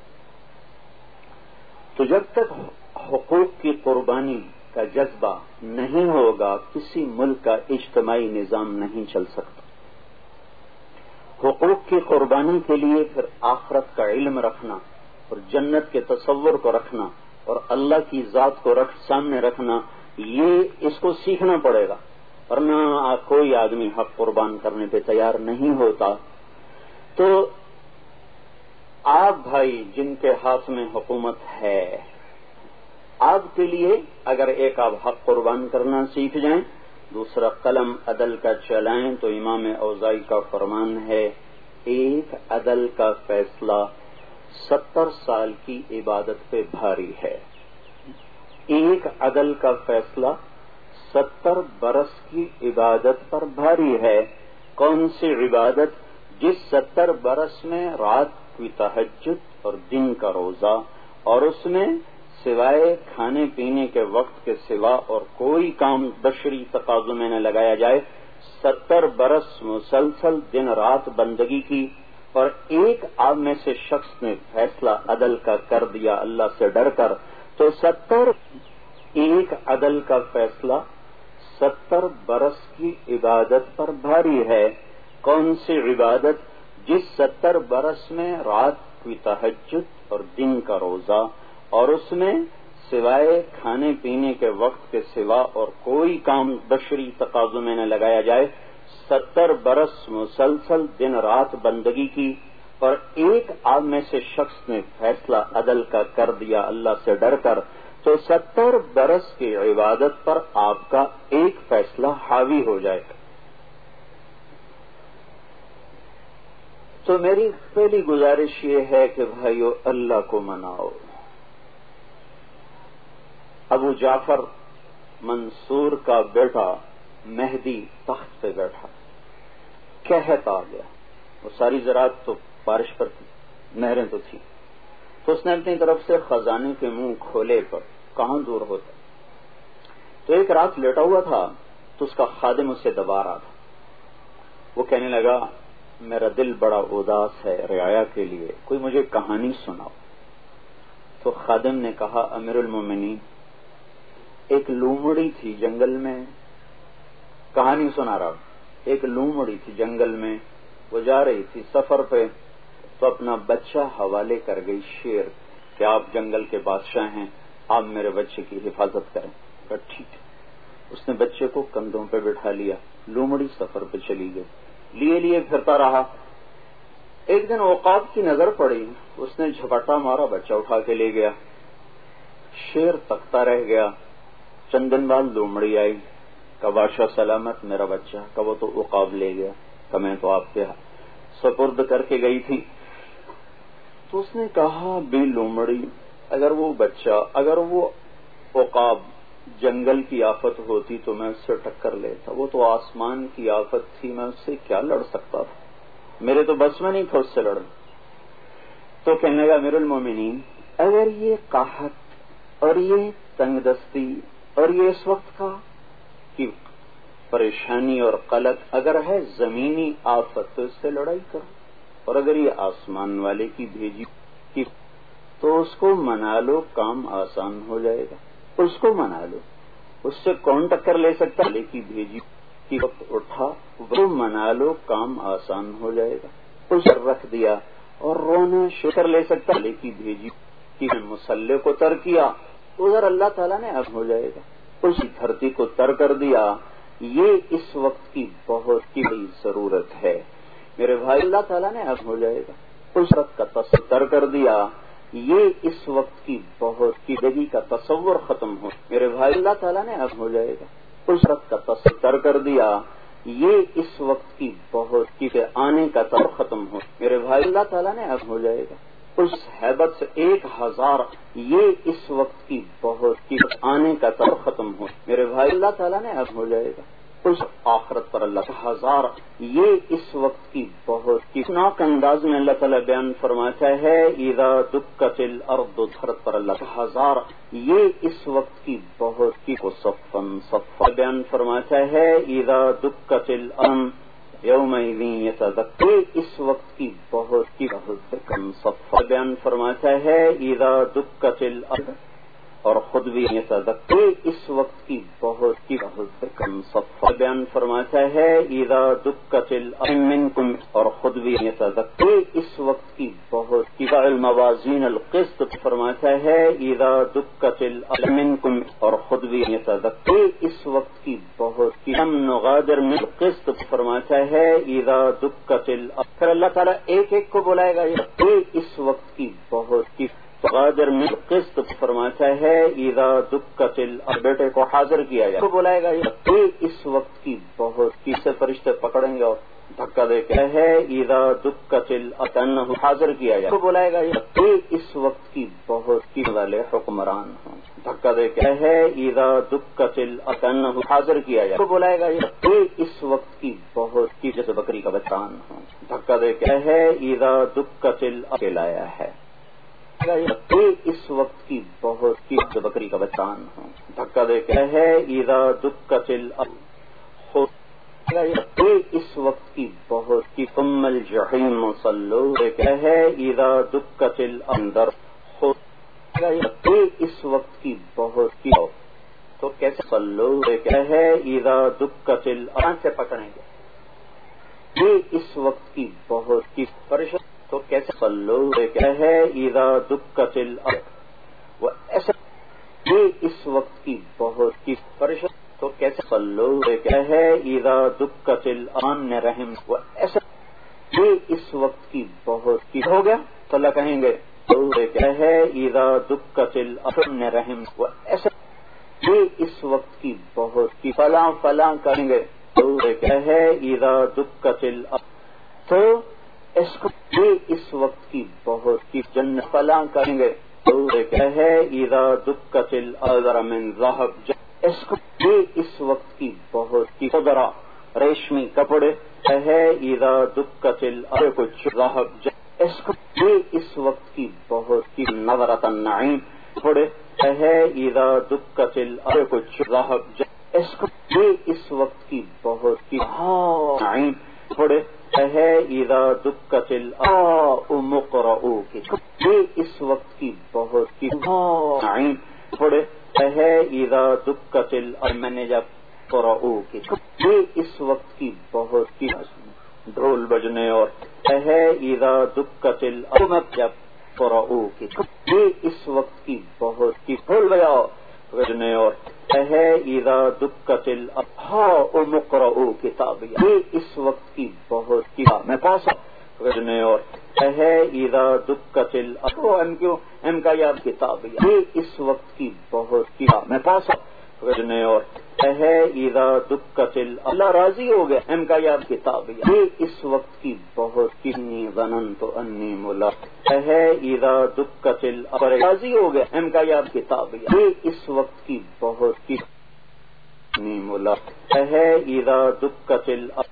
تو جب تک حقوق کی قربانی کا جذبہ نہیں ہوگا کسی ملک کا اجتماعی نظام نہیں چل سکتا. حقوق کی قربانی کے لیے پھر آخرت کا علم رکھنا اور جنت کے تصور کو رکھنا اور اللہ کی ذات کو رکھ سامنے رکھنا، یہ اس کو سیکھنا پڑے گا، ورنہ کوئی آدمی حق قربان کرنے پہ تیار نہیں ہوتا. تو آپ بھائی جن کے ہاتھ میں حکومت ہے، آپ کے لیے اگر ایک آپ حق قربان کرنا سیکھ جائیں، دوسرا قلم عدل کا چلائیں، تو امام اوزاعی کا فرمان ہے ایک عدل کا فیصلہ ستر سال کی عبادت پہ بھاری ہے. ایک عدل کا فیصلہ ستر برس کی عبادت پر بھاری ہے. کون سی عبادت؟ جس ستر برس میں رات کی تہجد اور دن کا روزہ، اور اس میں سوائے کھانے پینے کے وقت کے سوا اور کوئی کام بشری تقاضوں میں نہ لگایا جائے، ستر برس مسلسل دن رات بندگی کی، اور ایک آپ میں سے شخص نے فیصلہ عدل کا کر دیا اللہ سے ڈر کر، تو ستر ایک عدل کا فیصلہ ستر برس کی عبادت پر بھاری ہے. کون سی عبادت؟ جس ستر برس میں رات کی تہجد اور دن کا روزہ، اور اس میں سوائے کھانے پینے کے وقت کے سوا اور کوئی کام بشری تقاضوں میں نہ لگایا جائے، ستر برس مسلسل دن رات بندگی کی، اور ایک آپ میں سے شخص نے فیصلہ عدل کا کر دیا اللہ سے ڈر کر، تو ستر برس کی عبادت پر آپ کا ایک فیصلہ حاوی ہو جائے گا. تو میری پہلی گزارش یہ ہے کہ بھائیو اللہ کو مناؤ. ابو جعفر منصور کا بیٹا مہدی تخت پہ بیٹھا، قحط آ گیا، وہ ساری زراعت تو بارش پر تھی، نہریں تو تھیں، تو اس نے اپنی طرف سے خزانے کے منہ کھولے پر کہاں دور ہوتا. تو ایک رات لیٹا ہوا تھا تو اس کا خادم اسے دبا رہا تھا. وہ کہنے لگا میرا دل بڑا اداس ہے رعایا کے لیے، کوئی مجھے کہانی سناؤ. تو خادم نے کہا امیر المومنین ایک لومڑی تھی جنگل میں، کہانی سنا رہا. ایک لومڑی تھی جنگل میں، وہ جا رہی تھی سفر پہ، تو اپنا بچہ حوالے کر گئی شیر کہ آپ جنگل کے بادشاہ ہیں، آپ میرے بچے کی حفاظت کریں. کہا ٹھیک ہے. اس نے بچے کو کندھوں پہ بٹھا لیا، لومڑی سفر پہ چلی گئی، لیے لیے پھرتا رہا. ایک دن عقاب کی نظر پڑی، اس نے جھپٹا مارا، بچہ اٹھا کے لے گیا. شیر تکتا رہ گیا. چند دن بعد لومڑی آئی، کہا بادشاہ سلامت میرا بچہ. کہا وہ تو عقاب لے گیا. کہا میں تو آپ کے سپرد کر کے گئی تھی. تو اس نے کہا بے لومڑی اگر وہ بچہ اگر وہ عقاب جنگل کی آفت ہوتی تو میں اس سے ٹکر لیتا، وہ تو آسمان کی آفت تھی، میں اس سے کیا لڑ سکتا تھا، میرے تو بس میں نہیں تھا اس سے لڑنا. تو کہنے لگا امیر المومنین اگر یہ قحط اور یہ تنگ دستی اور یہ اس وقت کا کی پریشانی اور قلق اگر ہے زمینی آفت تو اس سے لڑائی کرو، اور اگر یہ آسمان والے کی بھیجی کی تو اس کو منا لو، کام آسان ہو جائے گا. اس کو منا لو، اس سے کون ٹکر لے سکتا؟ والے کی بھیجی کی وقت اٹھا وہ منا لو، کام آسان ہو جائے گا. اس رکھ دیا اور رونا شکر لے سکتا والے کی بھیجی کی مسلح کو تر کیا تو ادھر اللہ تعالیٰ نے اب ہو جائے گا. اس دھرتی کو تر کر دیا. یہ اس وقت کی بہت کی بڑی ضرورت ہے میرے بھائی، اللہ تعالیٰ نے اب ہو جائے گا. اس وقت کا تصور کر دیا، یہ اس وقت کی بہت کی زندگی کا تصور ختم ہو میرے بھائی، اللہ تعالیٰ نے اب ہو جائے گا. اس وقت کا تصور کر دیا، یہ اس وقت کی بہت کی آنے کا تصور ختم ہو میرے بھائی، اللہ تعالیٰ نے اب ہو جائے گا. اس حیبت سے ایک ہزار یہ اس وقت کی بہت کی آنے کا تصور ختم ہو میرے بھائی، اللہ تعالیٰ نے اب ہو جائے گا. اس آخرت پر اللہ ہزار. یہ اس وقت کی بہت کتناک انداز میں اللہ تعالیٰ بیان فرماتا ہے اذا دکت الارض آخرت پر اللہ ہزار. یہ اس وقت کی بہت کی صفن صفا بیان فرماتا ہے اذا دکت الارض یومئذ یتذکر. اس وقت کی بہت کی بہت کم صفا بیان فرماتا ہے اذا دکت الارض اور خود بھی یتذکر. اس وقت کی بہت کی بہت کم صفا بیان فرماتا ہے اذا دکت الارض منکم اور خود بھی یتذکر. اس وقت کی بہت کی الموازین القسط فرماتا ہے اذا دکت الارض منکم اور خود بھی یتذکر. اس وقت کی بہت کی لم نغادر من القسط فرماتا ہے اذا دکت الارض. پھر اللہ تعالیٰ ایک ایک کو بلائے گا. اس وقت کی بہت کی غادر من القسط فرماتا ہے اذا دکت الارض بیٹے کو حاضر کیا جائے کو بلائے گا. اس وقت کی بہت کی سے فرشتے پکڑیں گے اور دھکا دے کے ہے اذا دکت الارض انہ حاضر کیا جائے کو بلائے گا. اس وقت کی بہت کی والے حکمران ہوں دھکا دے کے ہے اذا دکت الارض انہ حاضر کیا جائے کو بلائے گا. اس وقت کی بہت کی جیسے بکری کا بچان ہوں دھکا دے کے ہے اذا دکت الارض لایا ہے. اس وقت کی بہت کی بکری کا بچان ہوں دھکا دے کے ہے اذا دکت الارض. اس وقت کی بہت کی ثم الجحیم صلوا دے کے ہے اذا دکت الارض. اس وقت کی بہت کی تو کیسے صلوا دے کے ہے اذا دکت الارض سے پکڑیں گے. یہ اس وقت کی بہت کی پریشان تو کیسے صلو کیا ہے اذا دکت الارض وہ ایسا. یہ اس وقت کی بہت کی پریشان تو کیسے صلو کیا ہے اذا دکت الارض نے رحم وہ ایسا. یہ اس وقت کی بہت کی ہو گیا تو اللہ کہیں گے کیا ہے اذا دکت الارض نے رحم وہ ایسا. یہ اس وقت کی بہت کی فلاں فلاں کہیں گے کیا ہے اذا دکت الارض. تو اس کو یہ اس وقت کی بہت کی جنت فلاں کریں گے کیا ہے اذا دکت الارض من ذهب. اس کو یہ اس وقت کی بہت کی خضرا ریشمی کپڑے ہے اذا دکت الارض کچھ ذهب. اس کو یہ اس وقت کی بہت کی نظرۃ النعیم کپڑے ہے اذا دکت الارض کچھ ذهب. اس کو یہ اس وقت کی بہت کی نعیم کپڑے ہے اذا دکت الارض مقرؤ کی. یہ اس وقت کی بہت کی نعیم پڑے ہے اذا دکت الارض میں نے جب قرؤ کی. یہ اس وقت کی بہت کی ڈھول بجنے اور ہے اذا دکت الارض میں جب قرؤ کی. یہ اس وقت کی بہت کی ڈھول بجاؤ بجنے اور ہے اذا دکت الارض مقرؤ کتابیہ. یہ اس وقت کی بہت کی میں پاس بجنے اور ہے اذا دکت الارض ایم کیو ایم کا یاد کتابیہ. یہ اس وقت کی بہت کی میں پاس بجنے اور ہے اذا دکت الارض اللہ راضی ہو گیا ایم کا یاد کتابیہ. یہ اس وقت کی بہت کی انی ظننت انی ملاق ہے اذا دکت الارض راضی ہو گیا ایم کا یاد کتابیہ. یہ اس وقت کی بہت کی انی ملاق ہے اذا دکت الارض.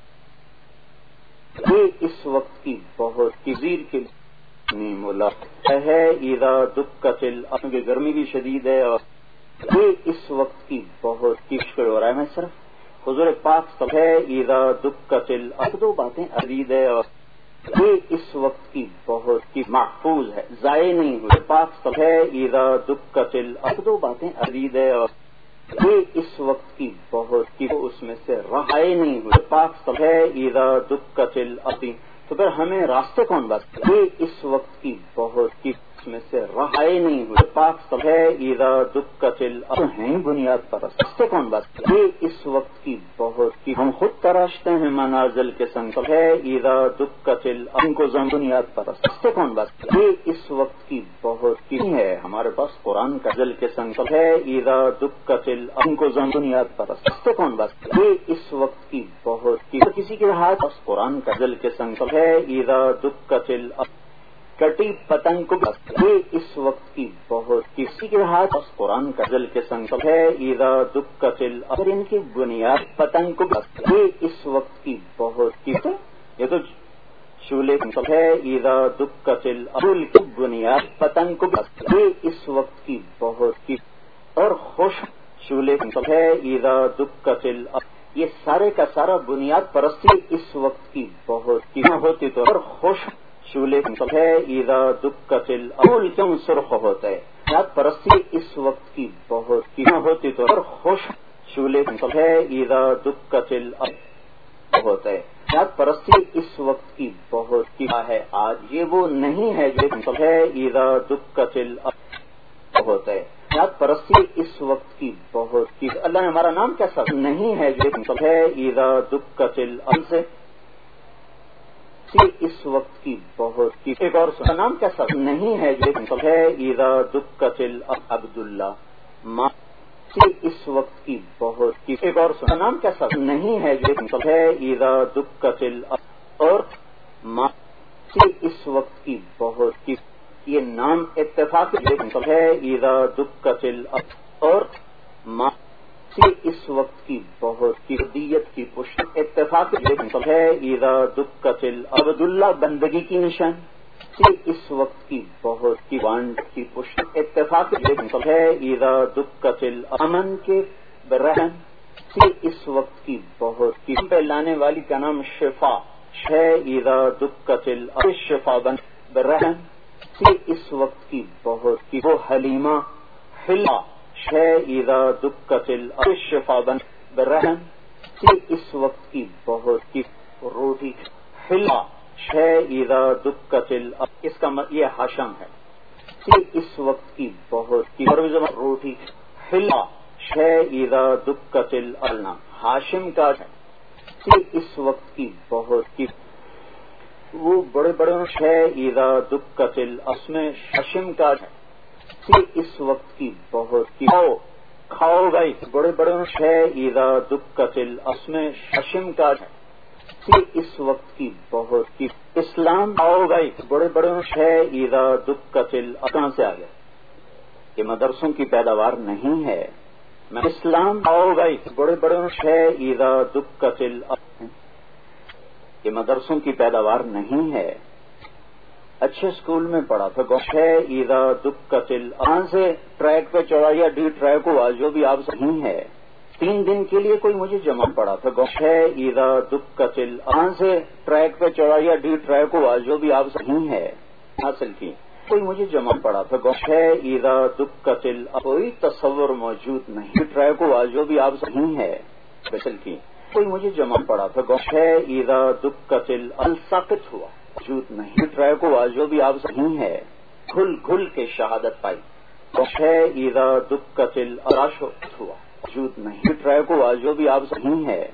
یہ اس وقت کی بہت کی زیر کی انی ملاق ہے اذا دکت الارض. کی گرمی بھی شدید ہے اور یہ اس وقت کی بہت کی مشکل ہو رہا ہے. میں صرف حضور پاک سب ہے اذا دکت الارض دو باتیں عدید ہے اور یہ اس وقت کی بہت کی محفوظ ہے ضائع نہیں ہوئی. پاک سب ہے اذا دکت الارض دو باتیں عدید ہے اور یہ اس وقت کی بہت کی اس میں سے رہائی نہیں ہوئی. پاک سب ہے اذا دکت الارض. تو پھر ہمیں راستے کون بات یہ اس وقت کی بہت کی میں سے رہائی نہیں ہوئی. پاک سب ہے اذا دکت الارض ہیں بنیاد پر راستے کون بات یہ اس وقت کی بہت کی ہم خود تراشتے ہیں منازل کے سنگ. سب ہے اذا دکت الارض کو زم بنیاد پر راستے کون بات یہ اس وقت کی بہت کی ہے ہمارے پاس قرآن کا جل کے سنگ. سب ہے اذا دکت الارض کو زم بنیاد پر راستے کون بات یہ اس وقت کی بہت کی کسی کے ہاتھ قرآن کا جل کے سنگ. سب ہے اذا دکت الارض کٹی پتنگ کو یہ اس وقت کی بہت کسی کے ہاتھ قرآن کا ذل کے سنگ ہے اذا دکت الارض، ان کی بنیاد پتنگ کو یہ اس وقت کی بہت کسی، یہ تو شولے ہے اذا دکت الارض کی بنیاد پتنگ کو یہ اس وقت کی بہت کی، اور خوش شولے ہے اذا دکت الارض، یہ سارے کا سارا بنیاد پرستی اس وقت کی بہت کی ہوتی تو، اور خوش شولے ہے اذا دکت الارض کیوں سرخ ہوتا ہے، بنیاد پرستی اس وقت کی بہت کی ہوتی تو، اور خوش شولے ہے اذا دکت الارض ہوتا ہے، بنیاد پرستی اس وقت کی بہت کی ہے آج، یہ وہ نہیں ہے جو ہے اذا دکت الارض ہوتا ہے، بنیاد پرستی اس وقت کی بہت کی، اللہ نے ہمارا نام کیسا نہیں ہے جو ہے اذا دکت الارض سے اس وقت کی بہت کی، ایک اور نام کیسا نہیں ہے جو ہے اذا دکت الارض عبداللہ ماں اس وقت کی بہت کی، ایک اور نام کیسا نہیں ہے جو ہے اذا دکت الارض اور ماں اس وقت کی بہت کی، یہ نام اتفاق ہے اذا دکت الارض اور ماں اس وقت کی بہت کی، دیت کی پشت اتفاق ہے اذا دکت الارض عبداللہ بندگی کی نشان اس وقت کی بہت کی، وانڈ کی پشت اتفاق ہے اذا دکت الارض امن کے برہن اس وقت کی بہت کی، پہ لانے والی کا نام شفا ہے اذا دکت الارض شفا بن برہن اس وقت کی بہت کی، وہ حلیمہ حلہ ہے اذا دکت الارض شفا بن برہن اس وقت کی بہت کی، روٹی حلہ ہے اذا دکت الارض، اس کا یہ ہاشم ہے اس وقت کی بہت کی، روٹی حلہ ہے اذا دکت الارض ہاشم کا ہے اس وقت کی بہت کی، وہ بڑے بڑے ہے اذا دکت الارض میں ہاشم کا ہے اس وقت کی بہت کی، کھاؤ کھاؤ بھائی بڑے بڑے ہے اذا دکت الارض میں ہاشم کا ہے اس وقت کی بہت کی، اسلام آؤ بھائی بڑے بڑے ہے اذا دکت الارض کہاں سے آ گیا، یہ مدرسوں کی پیداوار نہیں ہے، اسلام آؤ بھائی بڑے بڑے ہے اذا دکت الارض، یہ مدرسوں کی پیداوار نہیں ہے، اچھے اسکول میں پڑھا تھا ہے اذا دکت الارض سے ٹریک پہ چڑھایا ڈی ٹریک ہوا جو بھی آپ صحیح ہے، تین دن کے لیے کوئی مجھے جمع پڑا تھا ہے اذا دکت الارض سے ٹریک پہ چڑھایا ڈی ٹریک ہوا جو بھی آپ صحیح ہے حاصل کی، کوئی مجھے جمع پڑا تھا ہے اذا دکت الارض کوئی تصور موجود نہیں، ٹریک ہوا جو بھی آپ صحیح ہے حاصل کی، کوئی مجھے جمع پڑا تھا ہے اذا دکت الارض ساقط ہوا موجود نہیں، ٹریک ہوا جو بھی آپ صحیح ہے، گھل گھل کے شہادت پائی ہے اذا دکت الارض ہوا موجود نہیں، ٹریک ہوا جو بھی آپ صحیح ہے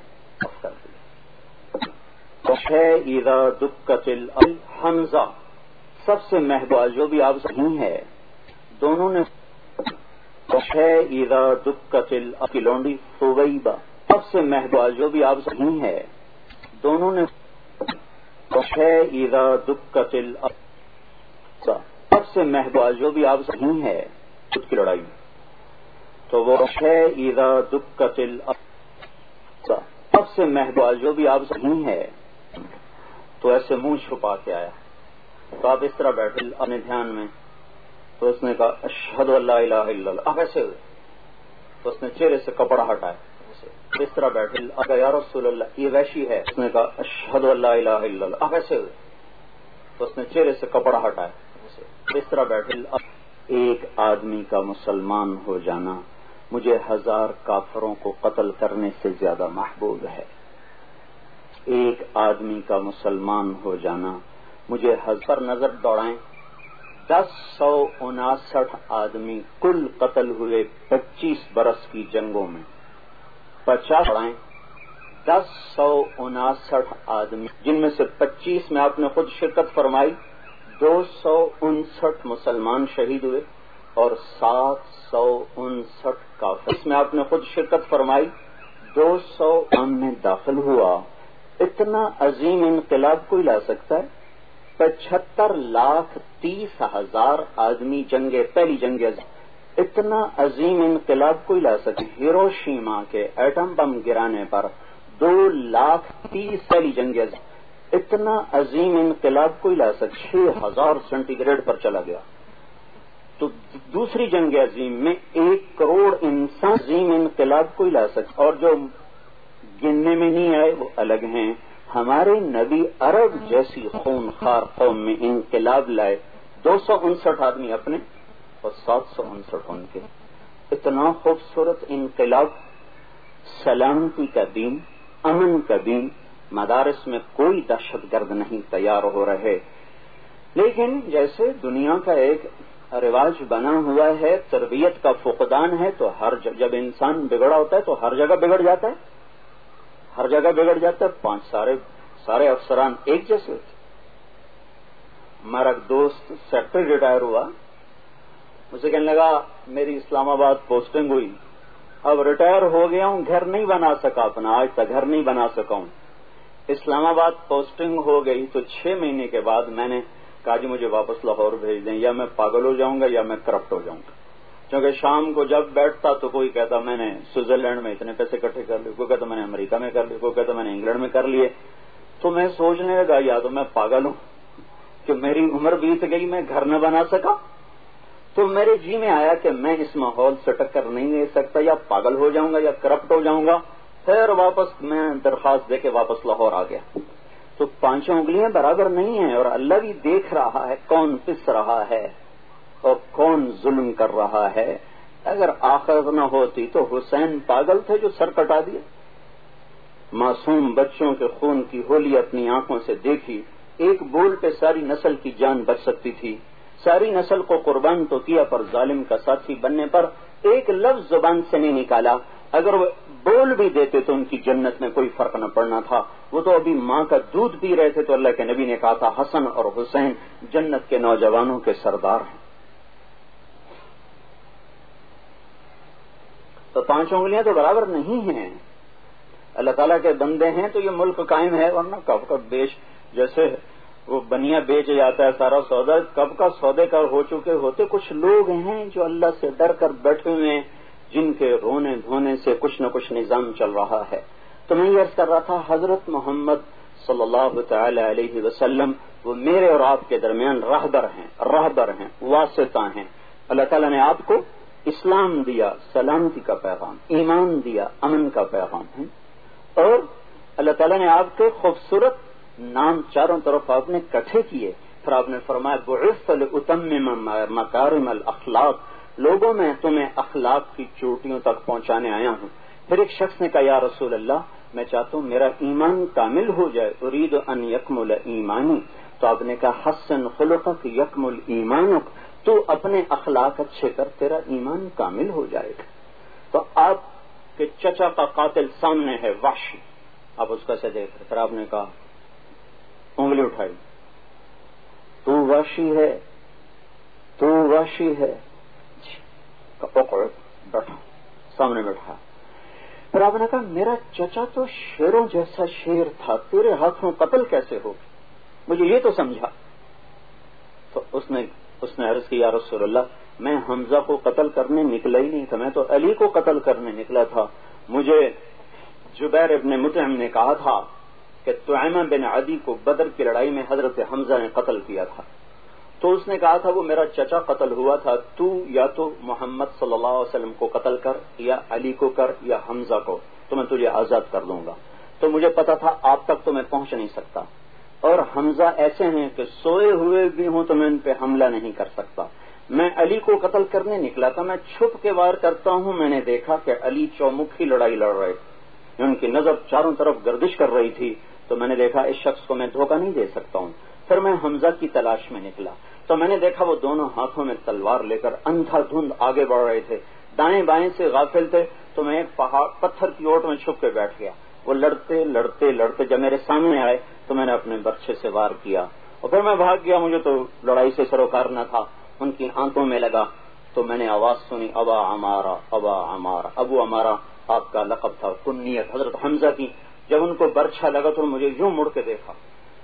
ہے اذا دکت الارض حمزہ سب سے محبوب جو بھی آپ صحیح ہے، دونوں نے ہے اذا دکت الارض کی لونڈی ثویبہ سب سے محبوب جو بھی آپ صحیح ہے، دونوں نے ہے اذا دکت الارض سب سے محبوب جو بھی آپ صحیح ہے خود کی لڑائی تو وہ ہے اذا دکت الارض سب سے محبوب جو بھی آپ صحیح ہے، تو ایسے منہ چھپا کے آیا، تو آپ اس طرح بیٹھے اپنے دھیان میں، تو اس نے کہا اشہد ان لا الہ الا اللہ، آپ ایسے ہوئے، تو اس نے چہرے سے کپڑا ہٹایا، اس طرح بیٹھے اگر یا رسول اللہ یہ ویشی ہے، اس نے کہا اشہد ان لا الہ الا اللہ، آپ ایسے ہوئے، تو اس نے چہرے سے کپڑا ہٹایا، اس طرح بیٹھے ایک آدمی کا مسلمان ہو جانا مجھے ہزار کافروں کو قتل کرنے سے زیادہ محبوب ہے، ایک آدمی کا مسلمان ہو جانا مجھے ہزار نظر دوڑائیں، دس سو انسٹھ آدمی کل قتل ہوئے پچیس برس کی جنگوں میں، پچاس دوڑائیں دس سو انسٹھ آدمی جن میں سے پچیس میں آپ نے خود شرکت فرمائی، دو سو انسٹھ مسلمان شہید ہوئے اور سات سو انسٹھ کافر، اس میں آپ نے خود شرکت فرمائی، دو سو میں داخل ہوا، اتنا عظیم انقلاب کوئی لا سکتا ہے؟ پچہتر لاکھ تیس ہزار آدمی جنگ پہلی جنگ اتنا عظیم انقلاب کوئی لا سکے. ہیروشیما کے ایٹم بم گرانے پر دو لاکھ تیس پہلی جنگ اتنا عظیم انقلاب کوئی لا سکے. چھ ہزار سینٹی گریڈ پر چلا گیا. تو دوسری جنگ عظیم میں ایک کروڑ انسان عظیم انقلاب کوئی لا سکے. اور جو گننے میں نہیں آئے وہ الگ ہیں. ہمارے نبی عرب جیسی خونخوار قوم میں انقلاب لائے. دو سو انسٹھ آدمی اپنے اور سات سو انسٹھ ان کے. اتنا خوبصورت انقلاب، سلامتی کا دین، امن کا دین. مدارس میں کوئی دہشت گرد نہیں تیار ہو رہے. لیکن جیسے دنیا کا ایک رواج بنا ہوا ہے، تربیت کا فقدان ہے، تو ہر جب انسان بگڑا ہوتا ہے تو ہر جگہ بگڑ جاتا ہے. ہر جگہ بگڑ جاتا ہے. پانچ سارے سارے افسران ایک جیسے ہوتے. ہمارا ایک دوست سیکٹری ریٹائر ہوا، مجھے کہنے لگا میری اسلام آباد پوسٹنگ ہوئی، اب ریٹائر ہو گیا ہوں، گھر نہیں بنا سکا اپنا، آج تک گھر نہیں بنا سکا ہوں. اسلام آباد پوسٹنگ ہو گئی تو چھ مہینے کے بعد میں نے کہا جی مجھے واپس لاہور بھیج دیں، یا میں پاگل ہو جاؤں گا یا میں کرپٹ ہو جاؤں گا. کیونکہ شام کو جب بیٹھتا تو کوئی کہتا میں نے سوئٹزرلینڈ میں اتنے پیسے اکٹھے کر لیے، کوئی کہتا میں نے امریکہ میں کر لیے، کوئی کہتا میں نے انگلینڈ میں کر لیے. تو میں سوچنے لگا یا تو میں پاگل ہوں کہ میری عمر بیت گئی میں گھر نہ بنا سکا. تو میرے جی میں آیا کہ میں اس ماحول سے ٹکر نہیں لے سکتا، یا پاگل ہو جاؤں گا یا کرپٹ ہو جاؤں گا. پھر واپس میں درخواست دے کے واپس لاہور آ گیا. تو پانچوں انگلیاں برابر نہیں ہیں، اور اللہ بھی دیکھ رہا ہے کون پس رہا ہے اور کون ظلم کر رہا ہے. اگر آخرت نہ ہوتی تو حسین پاگل تھے جو سر کٹا دیے. معصوم بچوں کے خون کی ہولی اپنی آنکھوں سے دیکھی. ایک بول پہ ساری نسل کی جان بچ سکتی تھی. ساری نسل کو قربان تو کیا پر ظالم کا ساتھی بننے پر ایک لفظ زبان سے نہیں نکالا. اگر وہ بول بھی دیتے تو ان کی جنت میں کوئی فرق نہ پڑنا تھا. وہ تو ابھی ماں کا دودھ پی رہے تھے. تو اللہ کے نبی نے کہا تھا حسن اور حسین جنت کے نوجوانوں کے سردار ہیں. تو پانچ انگلیاں تو برابر نہیں ہیں. اللہ تعالیٰ کے بندے ہیں تو یہ ملک قائم ہے، ورنہ کب کب بیچ جیسے وہ بنیا بیچ جاتا ہے سارا سودا، کب کا سودے کا ہو چکے ہوتے. کچھ لوگ ہیں جو اللہ سے ڈر کر بیٹھے ہوئے ہیں، جن کے رونے دھونے سے کچھ نہ کچھ نظام چل رہا ہے. تو میں یہ عرض کر رہا تھا حضرت محمد صلی اللہ تعالی علیہ وسلم وہ میرے اور آپ کے درمیان راہبر ہیں، راہبر ہیں، واسطہ ہیں. اللہ تعالیٰ نے آپ کو اسلام دیا، سلامتی کا پیغام، ایمان دیا، امن کا پیغام ہے. اور اللہ تعالیٰ نے آپ کے خوبصورت نام چاروں طرف آپ نے اکٹھے کیے. پھر آپ نے فرمایا بعثت لأتمم مکارم الاخلاق، لوگوں میں تمہیں اخلاق کی چوٹیوں تک پہنچانے آیا ہوں. پھر ایک شخص نے کہا یا رسول اللہ میں چاہتا ہوں میرا ایمان کامل ہو جائے، اريد ان يكمل ایمانی. تو آپ نے کہا حسن خلقک یکمل ایمانک، تو اپنے اخلاق اچھے کر تیرا ایمان کامل ہو جائے گا. تو آپ کے چچا کا قاتل سامنے ہے وحشی، آپ اس کا سے دیکھ رہے. پھر آپ نے کہا انگلی اٹھائی، تو وحشی ہے، تو وحشی ہے. بیٹھا سامنے بیٹھا. پھر آپ نے کہا میرا چچا تو شیروں جیسا شیر تھا، تیرے ہاتھوں قتل کیسے ہو، مجھے یہ تو سمجھا. تو اس نے اس نے عرض کی یا رسول اللہ میں حمزہ کو قتل کرنے نکلا ہی نہیں تھا، میں تو علی کو قتل کرنے نکلا تھا. مجھے جبیر ابن مطعم نے کہا تھا کہ طعیمہ بن عدی کو بدر کی لڑائی میں حضرت حمزہ نے قتل کیا تھا. تو اس نے کہا تھا وہ میرا چچا قتل ہوا تھا، تو یا تو محمد صلی اللہ علیہ وسلم کو قتل کر، یا علی کو کر، یا حمزہ کو، تو میں تجھے آزاد کر دوں گا. تو مجھے پتا تھا آپ تک تو میں پہنچ نہیں سکتا، اور حمزہ ایسے ہیں کہ سوئے ہوئے بھی ہوں تو میں ان پہ حملہ نہیں کر سکتا. میں علی کو قتل کرنے نکلا تھا، میں چھپ کے وار کرتا ہوں. میں نے دیکھا کہ علی چومکھی لڑائی لڑ رہے، ان کی نظر چاروں طرف گردش کر رہی تھی. تو میں نے دیکھا اس شخص کو میں دھوکہ نہیں دے سکتا ہوں. پھر میں حمزہ کی تلاش میں نکلا تو میں نے دیکھا وہ دونوں ہاتھوں میں تلوار لے کر اندھا دھند آگے بڑھ رہے تھے، دائیں بائیں سے غافل تھے. تو میں ایک پہاڑ پتھر کی اوٹ میں چھپ کے بیٹھ گیا. وہ لڑتے لڑتے لڑتے جب میرے سامنے آئے تو میں نے اپنے برچھے سے وار کیا اور پھر میں بھاگ گیا. مجھے تو لڑائی سے سروکار نہ تھا. ان کی آنکھوں میں لگا تو میں نے آواز سنی ابا عمارہ ابا عمارہ. ابو عمارہ آپ کا لقب تھا، کنیت حضرت حمزہ کی. جب ان کو برچھا لگا تو مجھے یوں مڑ کے دیکھا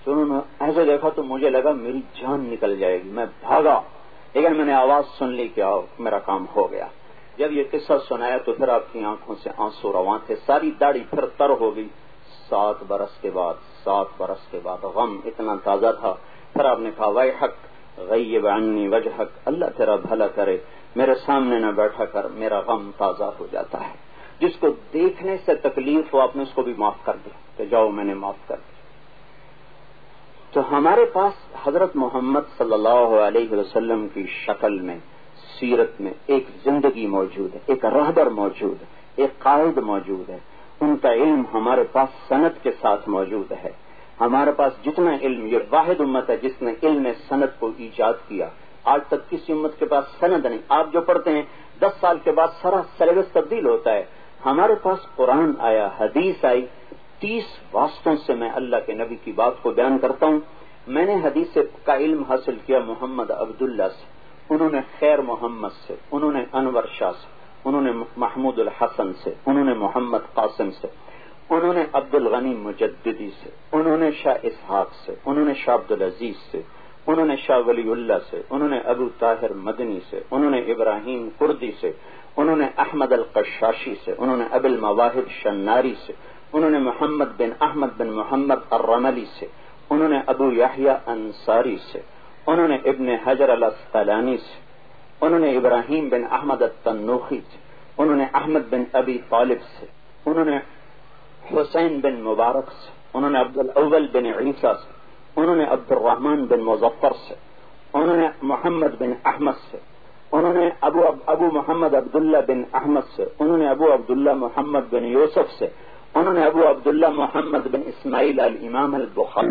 تو انہوں نے ایسے دیکھا تو مجھے لگا میری جان نکل جائے گی، میں بھاگا، لیکن میں نے آواز سن لی کہ آؤ میرا کام ہو گیا۔ جب یہ قصہ سنایا تو پھر آپ کی آنکھوں سے آنسو رواں تھے، ساری داڑھی پھر تر ہو گئی۔ سات برس کے بعد سات برس کے بعد غم اتنا تازہ تھا، پھر آپ نے کہا ویحک غیب عنی وجہک، اللہ تیرا بھلا کرے، میرے سامنے نہ بیٹھا کر، میرا غم تازہ ہو جاتا ہے۔ جس کو دیکھنے سے تکلیف ہو آپ نے اس کو بھی معاف کر دیا کہ جاؤ میں نے معاف کر دیا۔ تو ہمارے پاس حضرت محمد صلی اللہ علیہ وسلم کی شکل میں، سیرت میں ایک زندگی موجود ہے، ایک رہبر موجود ہے، ایک قائد موجود ہے۔ ان کا علم ہمارے پاس سند کے ساتھ موجود ہے۔ ہمارے پاس جتنا علم، یہ واحد امت ہے جس نے علم سند کو ایجاد کیا۔ آج تک کسی امت کے پاس سند نہیں۔ آپ جو پڑھتے ہیں دس سال کے بعد سارا سلیبس تبدیل ہوتا ہے۔ ہمارے پاس قرآن آیا، حدیث آئی، تیس واسطوں سے میں اللہ کے نبی کی بات کو بیان کرتا ہوں۔ میں نے حدیث کا علم حاصل کیا محمد عبداللہ سے، انہوں نے خیر محمد سے، انہوں نے انور شاہ سے، انہوں نے محمود الحسن سے، انہوں نے محمد قاسم سے، انہوں نے عبد الغنی مجددی سے، انہوں نے شاہ اسحاق سے، انہوں نے شاہ عبدالعزیز سے، انہوں نے شاہ ولی اللہ سے، انہوں نے ابو طاہر مدنی سے، انہوں نے ابراہیم کردی سے، انہوں نے احمد القشاشی سے، انہوں نے ابو المواہب شناری سے، انہوں نے محمد بن احمد بن محمد الرملی سے، انہوں نے ابو یحییٰ انصاری سے، انہوں نے ابن حجر الاسقلانی سے، انہوں نے ابراہیم بن احمد التنوخی سے، انہوں نے احمد بن ابی طالب سے، انہوں نے حسین بن مبارک سے، انہوں نے عبد الاول بن عیسیٰ سے، انہوں نے عبد الرحمن بن مظفر سے، انہوں نے محمد بن احمد سے، انہوں نے ابو ابو محمد عبداللہ بن احمد سے، انہوں نے ابو عبداللہ محمد بن یوسف سے، انہوں نے ابو عبداللہ محمد بن اسماعیل الامام البخاری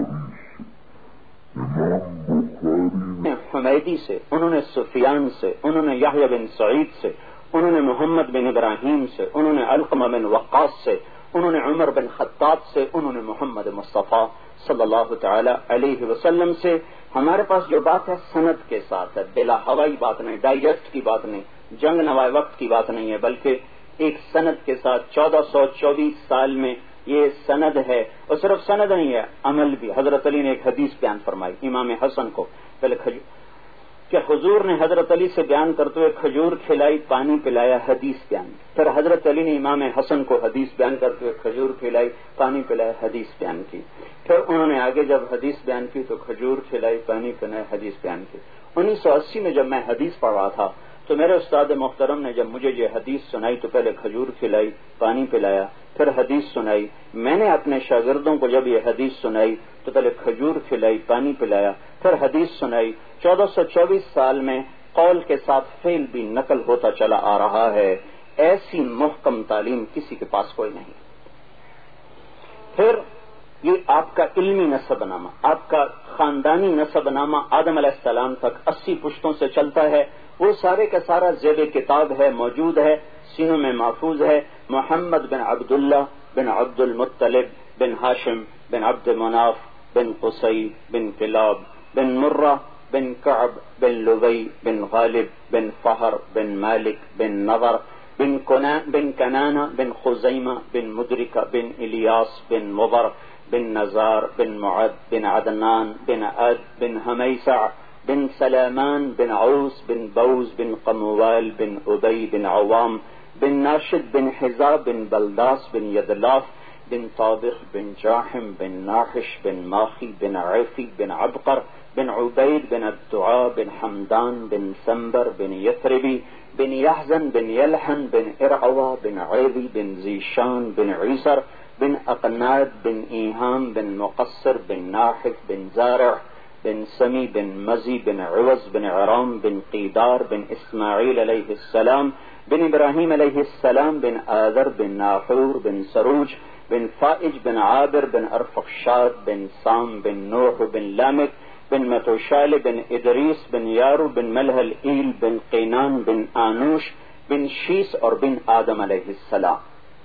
حمیدی سے، انہوں نے سفیان سے، انہوں نے یحییٰ بن سعید سے، انہوں نے محمد بن ابراہیم سے، انہوں نے علقمہ بن وقاص سے، انہوں نے عمر بن خطاب سے، انہوں نے محمد مصطفیٰ صلی اللہ تعالی علیہ وسلم سے۔ ہمارے پاس جو بات ہے سند کے ساتھ ہے، بلا ہوائی بات نہیں، ڈائجسٹ کی بات نہیں، جنگ نوائے وقت کی بات نہیں ہے، بلکہ ایک سند کے ساتھ چودہ سو چوبیس سال میں یہ سند ہے۔ اور صرف سند نہیں ہے، عمل بھی۔ حضرت علی نے ایک حدیث بیان فرمائی امام حسن کو، پہلے کہ حضور نے حضرت علی سے بیان کرتے ہوئے کھجور کھلائی، پانی پلایا، حدیث بیان کی۔ پھر حضرت علی نے امام حسن کو حدیث بیان کرتے ہوئے کھجور کھلائی، پانی پلایا، حدیث بیان کی۔ پھر انہوں نے آگے جب حدیث بیان کی تو کھجور کھلائی، پانی پلایا، حدیث بیان کی۔ انیس سو اسی میں جب میں حدیث پڑھ رہا تھا تو میرے استاد محترم نے جب مجھے یہ حدیث سنائی تو پہلے کھجور کھلائی، پانی پلایا، پھر حدیث سنائی۔ میں نے اپنے شاگردوں کو جب یہ حدیث سنائی تو پہلے کھجور کھلائی، پانی پلایا، پھر حدیث سنائی۔ چودہ سو چوبیس سال میں قول کے ساتھ فعل بھی نقل ہوتا چلا آ رہا ہے۔ ایسی محکم تعلیم کسی کے پاس کوئی نہیں۔ پھر یہ آپ کا علمی نسب نامہ، آپ کا خاندانی نسب نامہ آدم علیہ السلام تک اسی پشتوں سے چلتا ہے، وہ سارے کا سارا زیب کتاب ہے، موجود ہے، سینوں میں محفوظ ہے۔ محمد بن عبداللہ بن عبد المطلب بن ہاشم بن عبد مناف بن قصی بن کلاب بن مرہ بن کعب بن لبی بن غالب بن فہر بن مالک بن نضر بن بن کنانہ بن خزیمہ بن مدرکہ بن الیاس بن مضر بن نزار بن معد بن عدنان بن عد بن حمیسع بن سلامان بن عوس بن بوز بن قموال بن ابی بن عوام بن ناشد بن حزاب بن بلداس بن یدلاف بن طابخ بن جاحم بن ناحش بن ماخی بن عیفی بن عبقر بن عبید بن الدعاء بن حمدان بن سنبر بن یثربی بن یحزن بن یلحن بن ارعوا بن عیبی بن زیشان بن عیسر بن اقناد بن ایہام بن مقصر بن ناحف بن زارع بن سمی بن مزی بن عوض بن عرام بن قیدار بن اسماعیل علیہ السلام بن ابراہیم علیہ السلام بن آذر بن ناحور بن سروج بن فائج بن عابر بن ارفخشاد بن سام بن نوح بن لامک بن متوشال بن ادریس بن یارو بن ملحل ایل بن قینان بن آنوش بن شیس اور بن آدم علیہ السلام۔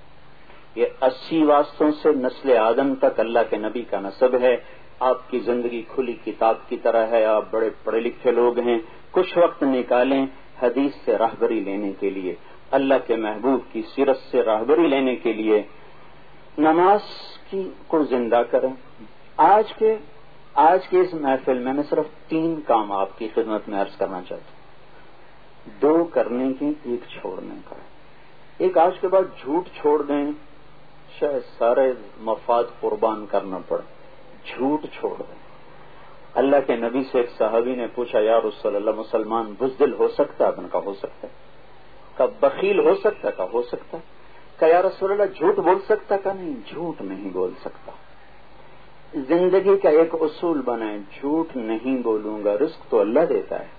یہ اسی واسطوں سے نسل آدم تک اللہ کے نبی کا نسب ہے۔ آپ کی زندگی کھلی کتاب کی طرح ہے، آپ بڑے پڑھے لکھے لوگ ہیں، کچھ وقت نکالیں حدیث سے راہبری لینے کے لیے، اللہ کے محبوب کی سیرت سے راہبری لینے کے لیے، نماز کی کو زندہ کریں۔ آج کے آج کی اس محفل میں میں صرف تین کام آپ کی خدمت میں عرض کرنا چاہتا ہوں. دو کرنے کے، ایک چھوڑنے کا. ایک آج کے بعد جھوٹ چھوڑ دیں، شاید سارے مفاد قربان کرنا پڑے. جھوٹ چھوڑ دیں. اللہ کے نبی سے ایک صحابی نے پوچھا، یا رسول اللہ مسلمان بزدل ہو سکتا ہے؟ کا ہو سکتا ہے. کا بخیل ہو سکتا ہے؟ کا ہو سکتا ہے. کہ یا رسول اللہ جھوٹ بول سکتا؟ کا نہیں، جھوٹ نہیں بول سکتا. زندگی کا ایک اصول بنائے، جھوٹ نہیں بولوں گا. رزق تو اللہ دیتا ہے.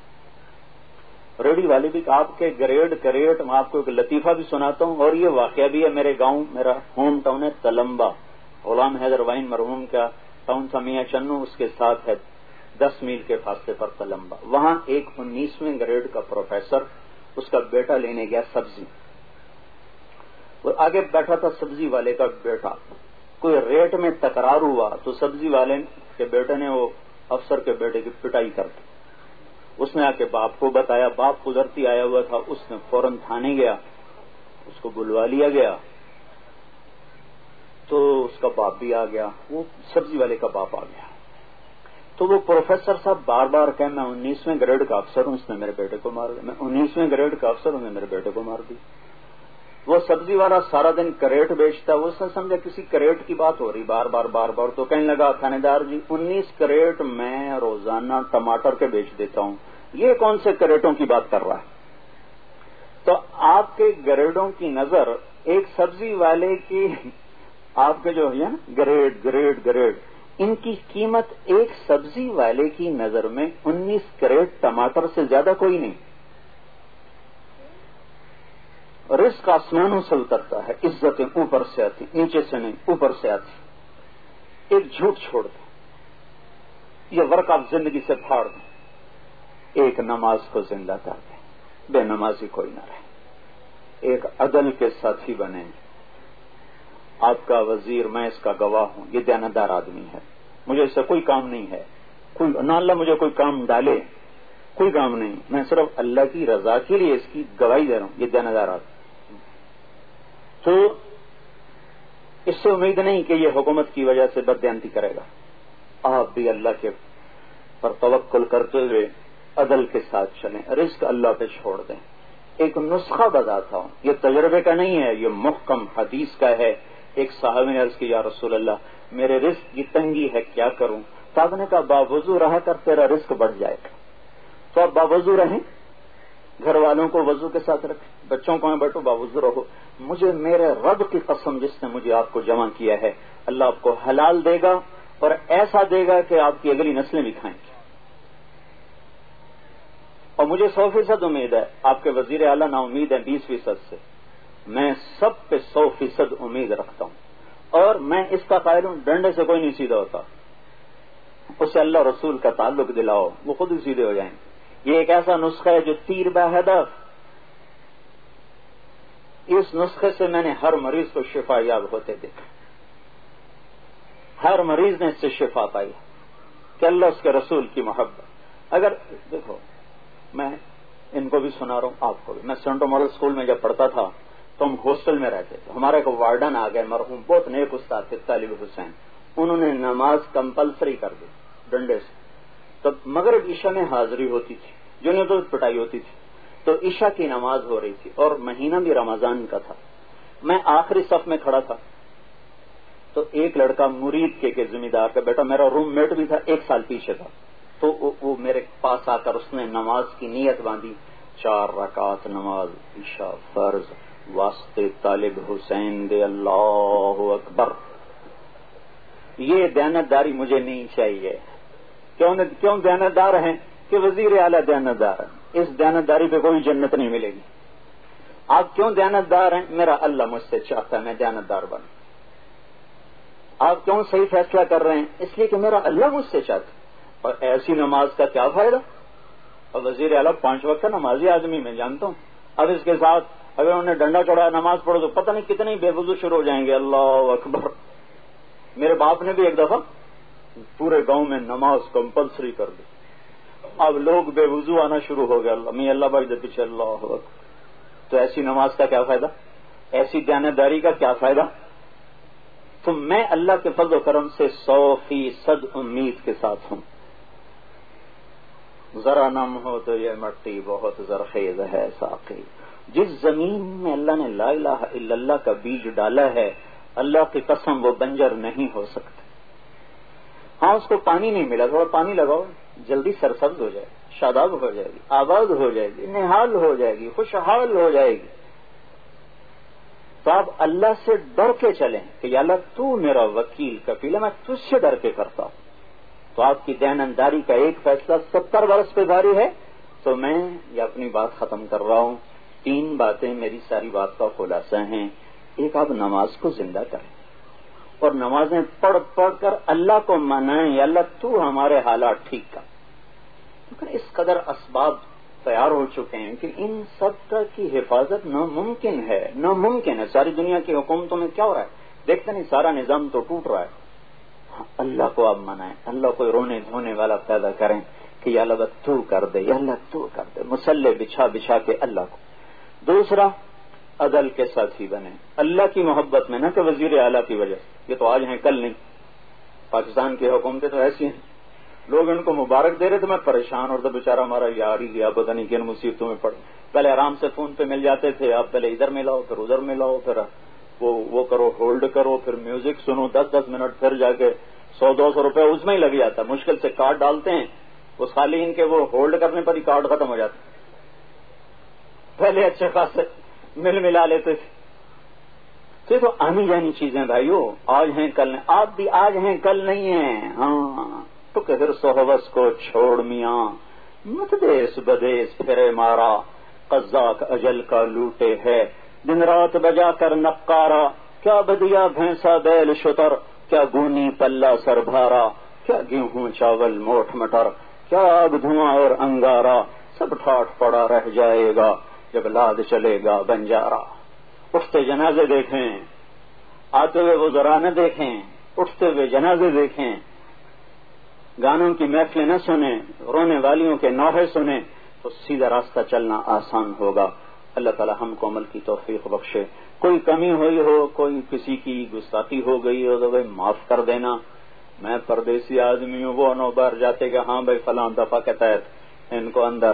ریڈی والے بھی آپ کے گریڈ کریٹ میں آپ کو ایک لطیفہ بھی سناتا ہوں، اور یہ واقعہ بھی ہے. میرے گاؤں، میرا ہوم ٹاؤن ہے تلمبا. غلام حیدر وائن مرحوم کا ٹاؤن تھا میاں چنو، اس کے ساتھ ہے دس میل کے فاصلے پر تلمبا. وہاں ایک انیسویں گریڈ کا پروفیسر، اس کا بیٹا لینے گیا سبزی. وہ آگے بیٹھا تھا سبزی والے کا بیٹا. کوئی ریٹ میں تکرار ہوا تو سبزی والے کے بیٹے نے وہ افسر کے بیٹے کی پٹائی کر دی. اس نے آ کے باپ کو بتایا. باپ قدرتی آیا ہوا تھا، اس نے فوراً تھانے گیا، اس کو بلوا لیا گیا. تو اس کا باپ بھی آ گیا، وہ سبزی والے کا باپ آ گیا. تو وہ پروفیسر صاحب بار بار کہ میں انیسویں گریڈ کا افسر ہوں، اس نے میرے بیٹے کو مار دیا. میں انیسویں گریڈ کا افسر ہوں، نے میرے بیٹے کو مار دی. وہ سبزی والا سارا دن کریٹ بیچتا. وہ اس نے سمجھا کسی کریٹ کی بات ہو رہی بار بار بار بار. تو کہنے لگا، تھانے دار جی انیس کریٹ میں روزانہ ٹماٹر کے بیچ دیتا ہوں، یہ کون سے کریٹوں کی بات کر رہا ہے؟ تو آپ کے گریڈوں کی نظر ایک سبزی والے کی، آپ کے جو ہے گریڈ گریڈ گریڈ، ان کی قیمت ایک سبزی والے کی نظر میں انیس کریٹ ٹماٹر سے زیادہ کوئی نہیں. رزق آسمانوں سے اترتا ہے، عزتیں اوپر سے آتی، نیچے سے نہیں اوپر سے آتی. ایک جھوٹ چھوڑ دیں، یہ ورق آپ زندگی سے پھاڑ دیں. ایک نماز کو زندہ کر دیں، بے نمازی کوئی نہ رہے. ایک عدل کے ساتھی بنے. آپ کا وزیر، میں اس کا گواہ ہوں، یہ دیانتدار آدمی ہے، مجھے اس سے کوئی کام نہیں ہے. کوئی نہ اللہ مجھے کوئی کام ڈالے، کوئی کام نہیں. میں صرف اللہ کی رضا کے لیے اس کی گواہی دے رہا ہوں، یہ دیانتدار آدمی. تو اس سے امید نہیں کہ یہ حکومت کی وجہ سے بددیانتی کرے گا. آپ بھی اللہ کے پر توکل کرتے ہوئے عدل کے ساتھ چلیں، رزق اللہ پہ چھوڑ دیں. ایک نسخہ بتاتا ہوں، یہ تجربے کا نہیں ہے، یہ محکم حدیث کا ہے. ایک صحابی نے عرض کی، یا رسول اللہ میرے رزق کی تنگی ہے، کیا کروں؟ تو آپ نے کہا باوضو رہا کر، تیرا رزق بڑھ جائے گا. تو آپ باوضو رہیں، گھر والوں کو وضو کے ساتھ رکھیں، بچوں کو میں بیٹھو باوضو رہو. مجھے میرے رب کی قسم جس نے مجھے آپ کو جمع کیا ہے، اللہ آپ کو حلال دے گا اور ایسا دے گا کہ آپ کی اگلی نسلیں بھی کھائیں گی. اور مجھے سو فیصد امید ہے، آپ کے وزیر اعلیٰ نا امید ہے بیس فیصد سے، میں سب پہ سو فیصد امید رکھتا ہوں. اور میں اس کا قائل ہوں، ڈنڈے سے کوئی نہیں سیدھا ہوتا. اسے اللہ رسول کا تعلق دلاؤ، وہ خود ہی سیدھے ہو جائیں. یہ ایک ایسا نسخہ ہے جو تیر بہ ہدف. اس نسخے سے میں نے ہر مریض کو شفا یاب ہوتے دیکھا. ہر مریض نے اس سے شفا پائی کہ اللہ اس کے رسول کی محبت. اگر دیکھو، میں ان کو بھی سنا رہا ہوں، آپ کو بھی. میں سینٹو ماڈل اسکول میں جب پڑھتا تھا تو ہم ہاسٹل میں رہتے تھے. ہمارا ایک وارڈن آ گئے مرحوم، بہت نیک استاد تھے، طالب حسین. انہوں نے نماز کمپلسری کر دی ڈنڈے سے. تب مغرب عشاء میں حاضری ہوتی تھی، جو نہیں تو پٹائی ہوتی تھی. تو عشاء کی نماز ہو رہی تھی اور مہینہ بھی رمضان کا تھا. میں آخری صف میں کھڑا تھا. تو ایک لڑکا مرید کے ذمہ دار کا بیٹا، میرا روم میٹ بھی تھا، ایک سال پیچھے تھا. تو وہ میرے پاس آ کر اس نے نماز کی نیت باندھی. چار رکعت نماز عشاء فرض، واسطے طالب حسین دے اللہ اکبر. یہ دیانتداری مجھے نہیں چاہیے. کیوں کیوں دیانتدار ہیں؟ کہ وزیر اعلیٰ دیانتدار ہیں. اس دیانتداری پہ کوئی جنت نہیں ملے گی. آپ کیوں دیانتدار ہیں؟ میرا اللہ مجھ سے چاہتا ہے میں دیانتدار بنوں. آپ کیوں صحیح فیصلہ کر رہے ہیں؟ اس لیے کہ میرا اللہ مجھ سے چاہتا ہے. اور ایسی نماز کا کیا فائدہ؟ اور وزیر اعلیٰ پانچ وقت کا نمازی آدمی میں جانتا ہوں. اب اس کے ساتھ اگر انہوں نے ڈنڈا چڑھایا نماز پڑھو تو پتہ نہیں کتنے بے وضو شروع ہو جائیں گے. اللہ اکبر. میرے باپ نے بھی ایک دفعہ پورے گاؤں میں نماز کمپلسری کر دی. اب لوگ بے وضو آنا شروع ہو گیا. اللہ میں اللہ بھائی دے پیچھے اللہ اکبر. تو ایسی نماز کا کیا فائدہ؟ ایسی دیانتداری کا کیا فائدہ؟ تو میں اللہ کے فضل و کرم سے سو فیصد امید کے ساتھ ہوں. ذرا نم ہو تو یہ مٹی بہت زرخیز ہے ساقی. جس زمین میں اللہ نے لا الہ الا اللہ کا بیج ڈالا ہے، اللہ کی قسم وہ بنجر نہیں ہو سکتے. ہاں اس کو پانی نہیں ملا، تھوڑا پانی لگاؤ، جلدی سرسبز ہو جائے، شاداب ہو جائے گی، آباد ہو جائے گی، نہال ہو جائے گی، خوشحال ہو جائے گی. تو آپ اللہ سے ڈر کے چلیں کہ یا اللہ تو میرا وکیل کفیل ہے، میں تجھ سے ڈر کے کرتا ہوں. تو آپ کی دینداری کا ایک فیصلہ ستر برس پہ جاری ہے. تو میں یہ اپنی بات ختم کر رہا ہوں. تین باتیں میری ساری بات کا خلاصہ ہیں. ایک، آپ نماز کو زندہ کریں اور نمازیں پڑھ پڑھ کر اللہ کو منائیں، یا اللہ تو ہمارے حالات ٹھیک کر. لیکن اس قدر اسباب تیار ہو چکے ہیں کہ ان سب کا کی حفاظت ناممکن ہے. ناممکن ہے. ساری دنیا کی حکومتوں میں کیا ہو رہا ہے دیکھتے نہیں، سارا نظام تو ٹوٹ رہا ہے. اللہ کو آپ منائیں، اللہ کو رونے دھونے والا پیدا کریں کہ یا اللہ تو کر دے، یا اللہ تو کر دے، مسلح بچھا بچھا کے اللہ کو. دوسرا، عدل کے ساتھی بنے اللہ کی محبت میں، نہ کہ وزیر اعلیٰ کی وجہ سے. یہ تو آج ہیں کل نہیں. پاکستان کی حکومتیں تو ایسی ہیں، لوگ ان کو مبارک دے رہے تو میں پریشان اور تو بیچارہ ہمارا یار ہی گیا، پتہ نہیں کن مصیبتوں میں پڑ. پہلے آرام سے فون پہ مل جاتے تھے، آپ پہلے ادھر ملاؤ پھر ادھر ملاؤ، پھر وہ وہ کرو، ہولڈ کرو، پھر میوزک سنو دس دس منٹ، پھر جا کے سو دو سو روپے اس میں ہی لگ جاتا. مشکل سے کارڈ ڈالتے ہیں، اس خالی ان کے وہ ہولڈ کرنے پر ہی کارڈ ختم ہو جاتا. پہلے اچھے خاصے مل ملا لیتے تھے. یہ تو آنی جانی چیزیں بھائیو، آج ہیں کل نہیں. آپ بھی آج ہیں کل نہیں ہیں. ہاں تو کہ صحبت کو چھوڑ میاں، مت دیس بدیس پھرے مارا، قزاق اجل کا لوٹے ہے دن رات بجا کر نقارا. کیا بدیا بھینسا بیل شتر، کیا گونی پلہ سر بھارا، کیا گیہوں چاول موٹھ مٹر، کیا آگ دھواں اور انگارا. سب ٹھاٹ پڑا رہ جائے گا جب لاد چلے گا بنجارا. اٹھتے جنازے دیکھیں، آتے ہوئے وہ ذرا دیکھیں، اٹھتے ہوئے جنازے دیکھیں. گانوں کی محفلیں نہ سنیں، رونے والیوں کے نوحے سنیں تو سیدھا راستہ چلنا آسان ہوگا. اللہ تعالی ہم کو عمل کی توفیق بخشے. کوئی کمی ہوئی ہو، کوئی کسی کی گستاخی ہو گئی ہو تو بھائی معاف کر دینا. میں پردیسی آدمی ہوں، وہ نو بار جاتے کہ ہاں بھائی فلاں دفعہ کے تحت ان کو اندر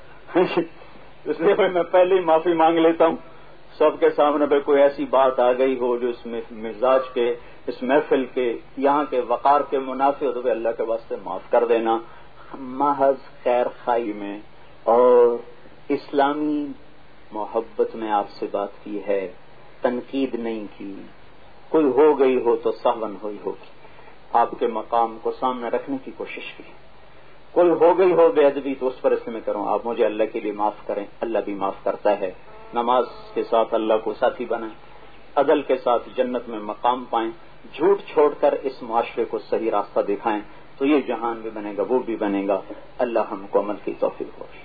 اس لیے بھائی میں پہلے ہی معافی مانگ لیتا ہوں سب کے سامنے. بھائی کوئی ایسی بات آ گئی ہو جو اس مزاج کے، اس محفل کے، یہاں کے وقار کے منافع ہو تو بھائی اللہ کے واسطے معاف کر دینا. محض خیر خائی میں اور اسلامی محبت میں آپ سے بات کی ہے، تنقید نہیں کی. کوئی ہو گئی ہو تو سہون ہوئی ہوگی، آپ کے مقام کو سامنے رکھنے کی کوشش کی. کوئی ہو گئی ہو بے ادبی تو اس پر اس میں کروں، آپ مجھے اللہ کے لیے معاف کریں، اللہ بھی معاف کرتا ہے. نماز کے ساتھ اللہ کو ساتھی بنائیں، عدل کے ساتھ جنت میں مقام پائیں. جھوٹ چھوڑ کر اس معاشرے کو صحیح راستہ دکھائیں تو یہ جہان بھی بنے گا، وہ بھی بنے گا. اللہ ہم کو عمل کی توفیق بخشے.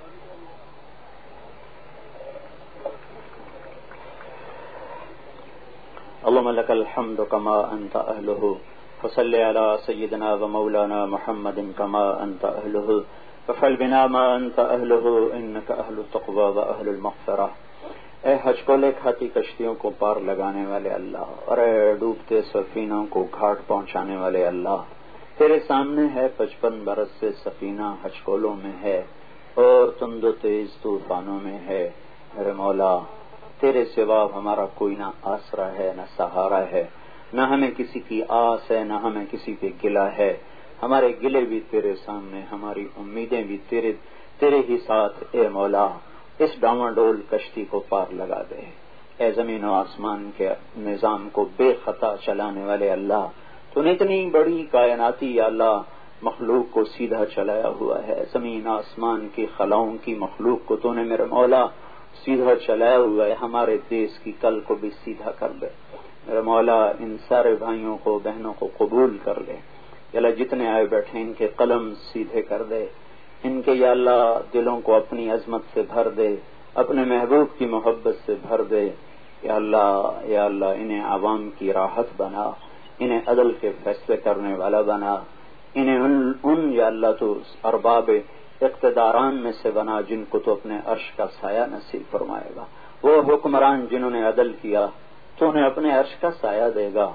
اللهم لك الحمد كما أنت أهله، فصل على سيدنا ومولانا محمد كما أنت أهله، ففعل بنا ما أنت أهله إنك أهل التقوى وأهل المغفرة. اے حج کو لے کھاتی کشتیوں کو پار لگانے والے اللہ، اور اے ڈوبتے سفینوں کو گھاٹ پہنچانے والے اللہ، تیرے سامنے ہے پچپن برس سے سفینہ حج کولوں میں ہے اور تند و تیز طوفانوں میں ہے. میرے مولا تیرے سوا ہمارا کوئی نہ آسرا ہے نہ سہارا ہے، نہ ہمیں کسی کی آس ہے نہ ہمیں کسی پہ گلہ ہے. ہمارے گلے بھی تیرے سامنے، ہماری امیدیں بھی تیرے تیرے ہی ساتھ. اے مولا اس ڈاواں ڈول کشتی کو پار لگا دے. اے زمین و آسمان کے نظام کو بے خطا چلانے والے اللہ، تو نے اتنی بڑی کائناتی یا اللہ مخلوق کو سیدھا چلایا ہوا ہے. زمین آسمان کی خلاؤں کی مخلوق کو تو نے میرے مولا سیدھا چلایا ہوا ہے. ہمارے دیش کی کل کو بھی سیدھا کر دے میرے مولا. ان سارے بھائیوں کو بہنوں کو قبول کر لے یا اللہ. جتنے آئے بیٹھے ان کے قلم سیدھے کر دے، ان کے یا اللہ دلوں کو اپنی عظمت سے بھر دے، اپنے محبوب کی محبت سے بھر دے یا اللہ. یا اللہ انہیں عوام کی راحت بنا، انہیں عدل کے فیصلے کرنے والا بنا، انہیں ان, ان یا اللہ تو ارباب اقتداران میں سے بنا جن کو تو اپنے عرش کا سایہ نصیب فرمائے گا. وہ حکمران جنہوں نے عدل کیا تو انہیں اپنے عرش کا سایہ دے گا. تو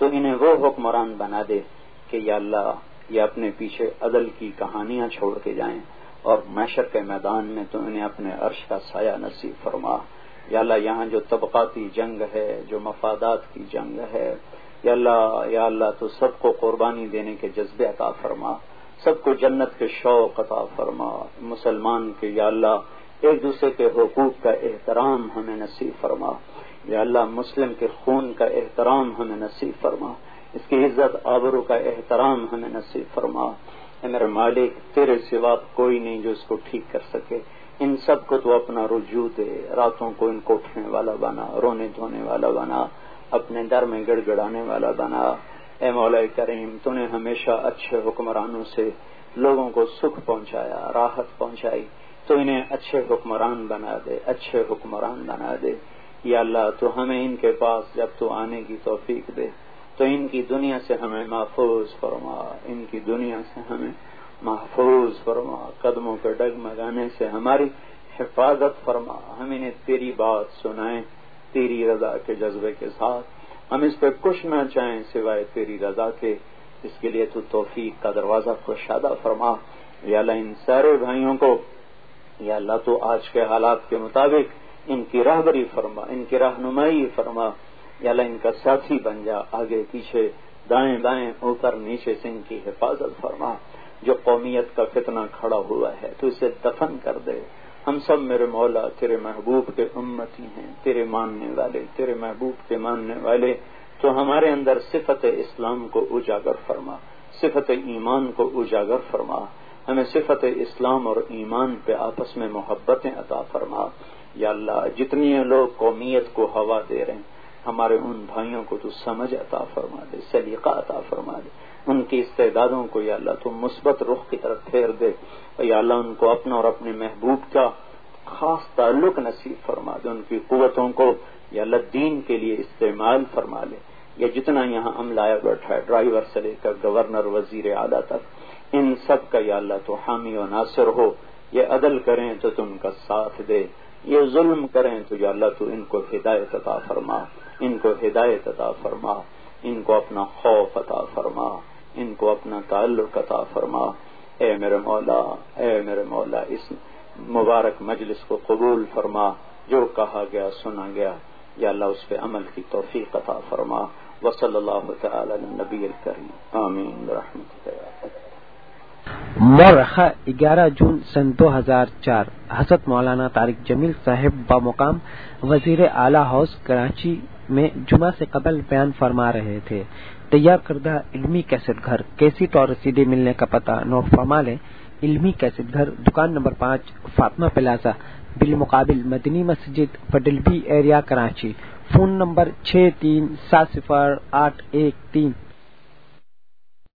تو انہیں وہ حکمران بنا دے کہ یا اللہ یہ اپنے پیچھے عدل کی کہانیاں چھوڑ کے جائیں، اور محشر کے میدان میں تو انہیں اپنے عرش کا سایہ نصیب فرما۔ یا اللہ یہاں جو طبقاتی جنگ ہے، جو مفادات کی جنگ ہے، یا اللہ یا اللہ تو سب کو قربانی دینے کے جذبے عطا فرما، سب کو جنت کے شوق عطا فرما۔ مسلمان کے یا اللہ ایک دوسرے کے حقوق کا احترام ہمیں نصیب فرما، یا اللہ مسلم کے خون کا احترام ہمیں نصیب فرما، اس کی عزت آبرو کا احترام ہمیں نصیب فرما۔ اے میرے مالک تیرے سوا کوئی نہیں جو اس کو ٹھیک کر سکے، ان سب کو تو اپنا رجوع دے، راتوں کو ان کو اٹھنے والا بنا، رونے دھونے والا بنا، اپنے در میں گڑ گڑانے والا بنا۔ اے مولا کریم تو نے ہمیشہ اچھے حکمرانوں سے لوگوں کو سکھ پہنچایا، راحت پہنچائی، تو انہیں اچھے حکمران بنا دے، اچھے حکمران بنا دے۔ یا اللہ تو ہمیں ان کے پاس جب تو آنے کی توفیق دے تو ان کی دنیا سے ہمیں محفوظ فرما، ان کی دنیا سے ہمیں محفوظ فرما، قدموں کے ڈگمگانے سے ہماری حفاظت فرما۔ ہم انہیں تیری بات سنائیں تیری رضا کے جذبے کے ساتھ، ہم اس پہ کچھ نہ چاہیں سوائے تیری رضا کے، اس کے لیے تو توفیق کا دروازہ کشادہ فرما۔ یا اللہ ان سارے بھائیوں کو یا اللہ تو آج کے حالات کے مطابق ان کی راہبری فرما، ان کی رہنمائی فرما، یا اللہ ان کا ساتھی بن جا، آگے پیچھے دائیں بائیں اوپر نیچے سے ان کی حفاظت فرما۔ جو قومیت کا فتنہ کھڑا ہوا ہے تو اسے دفن کر دے۔ ہم سب میرے مولا تیرے محبوب کے امتی ہیں، تیرے ماننے والے، تیرے محبوب کے ماننے والے، تو ہمارے اندر صفت اسلام کو اجاگر فرما، صفت ایمان کو اجاگر فرما، ہمیں صفت اسلام اور ایمان پہ آپس میں محبتیں عطا فرما۔ یا اللہ جتنی لوگ قومیت کو ہوا دے رہے ہیں ہمارے ان بھائیوں کو تو سمجھ عطا فرما دے، سلیقہ عطا فرما دے، ان کی استعدادوں کو یا اللہ تو مثبت رخ کی طرف پھیر دے، اور یا اللہ ان کو اپنا اور اپنے محبوب کا خاص تعلق نصیب فرما دے، ان کی قوتوں کو یا اللہ دین کے لیے استعمال فرما لے۔ یا جتنا یہاں عملہ آیا بیٹھا ہے ڈرائیور سے لے کر گورنر وزیر اعلیٰ تک، ان سب کا یا اللہ تو حامی و ناصر ہو، یہ عدل کریں تو تم کا ساتھ دے، یہ ظلم کریں تو یا اللہ تو ان کو ہدایت عطا فرما، ان کو ہدایت عطا فرما، ان کو اپنا خوف عطا فرما، ان کو اپنا تعلق عطا فرما۔ اے میرے مولا اے میرے مولا اس مبارک مجلس کو قبول فرما، جو کہا گیا سنا گیا یا اللہ اس پہ عمل کی توفیق عطا فرما۔ وصلی اللہ تعالی علی النبی الکریم، آمین برحمتک یا اللہ۔ مورخہ گیارہ جون سن دو ہزار چار حضرت مولانا طارق جمیل صاحب بمقام وزیر اعلیٰ ہاؤس کراچی میں جمعہ سے قبل بیان فرما رہے تھے۔ تیار کردہ علمی کیسٹ گھر، کیسٹ اور رسیدیں ملنے کا پتہ نوٹ فرما لیں۔ علمی کیسٹ گھر، دکان نمبر پانچ، فاطمہ پلازا، بالمقابل Madani Masjid, federal B area, Karachi. Phone number چھ تین سات صفر آٹھ ایک تین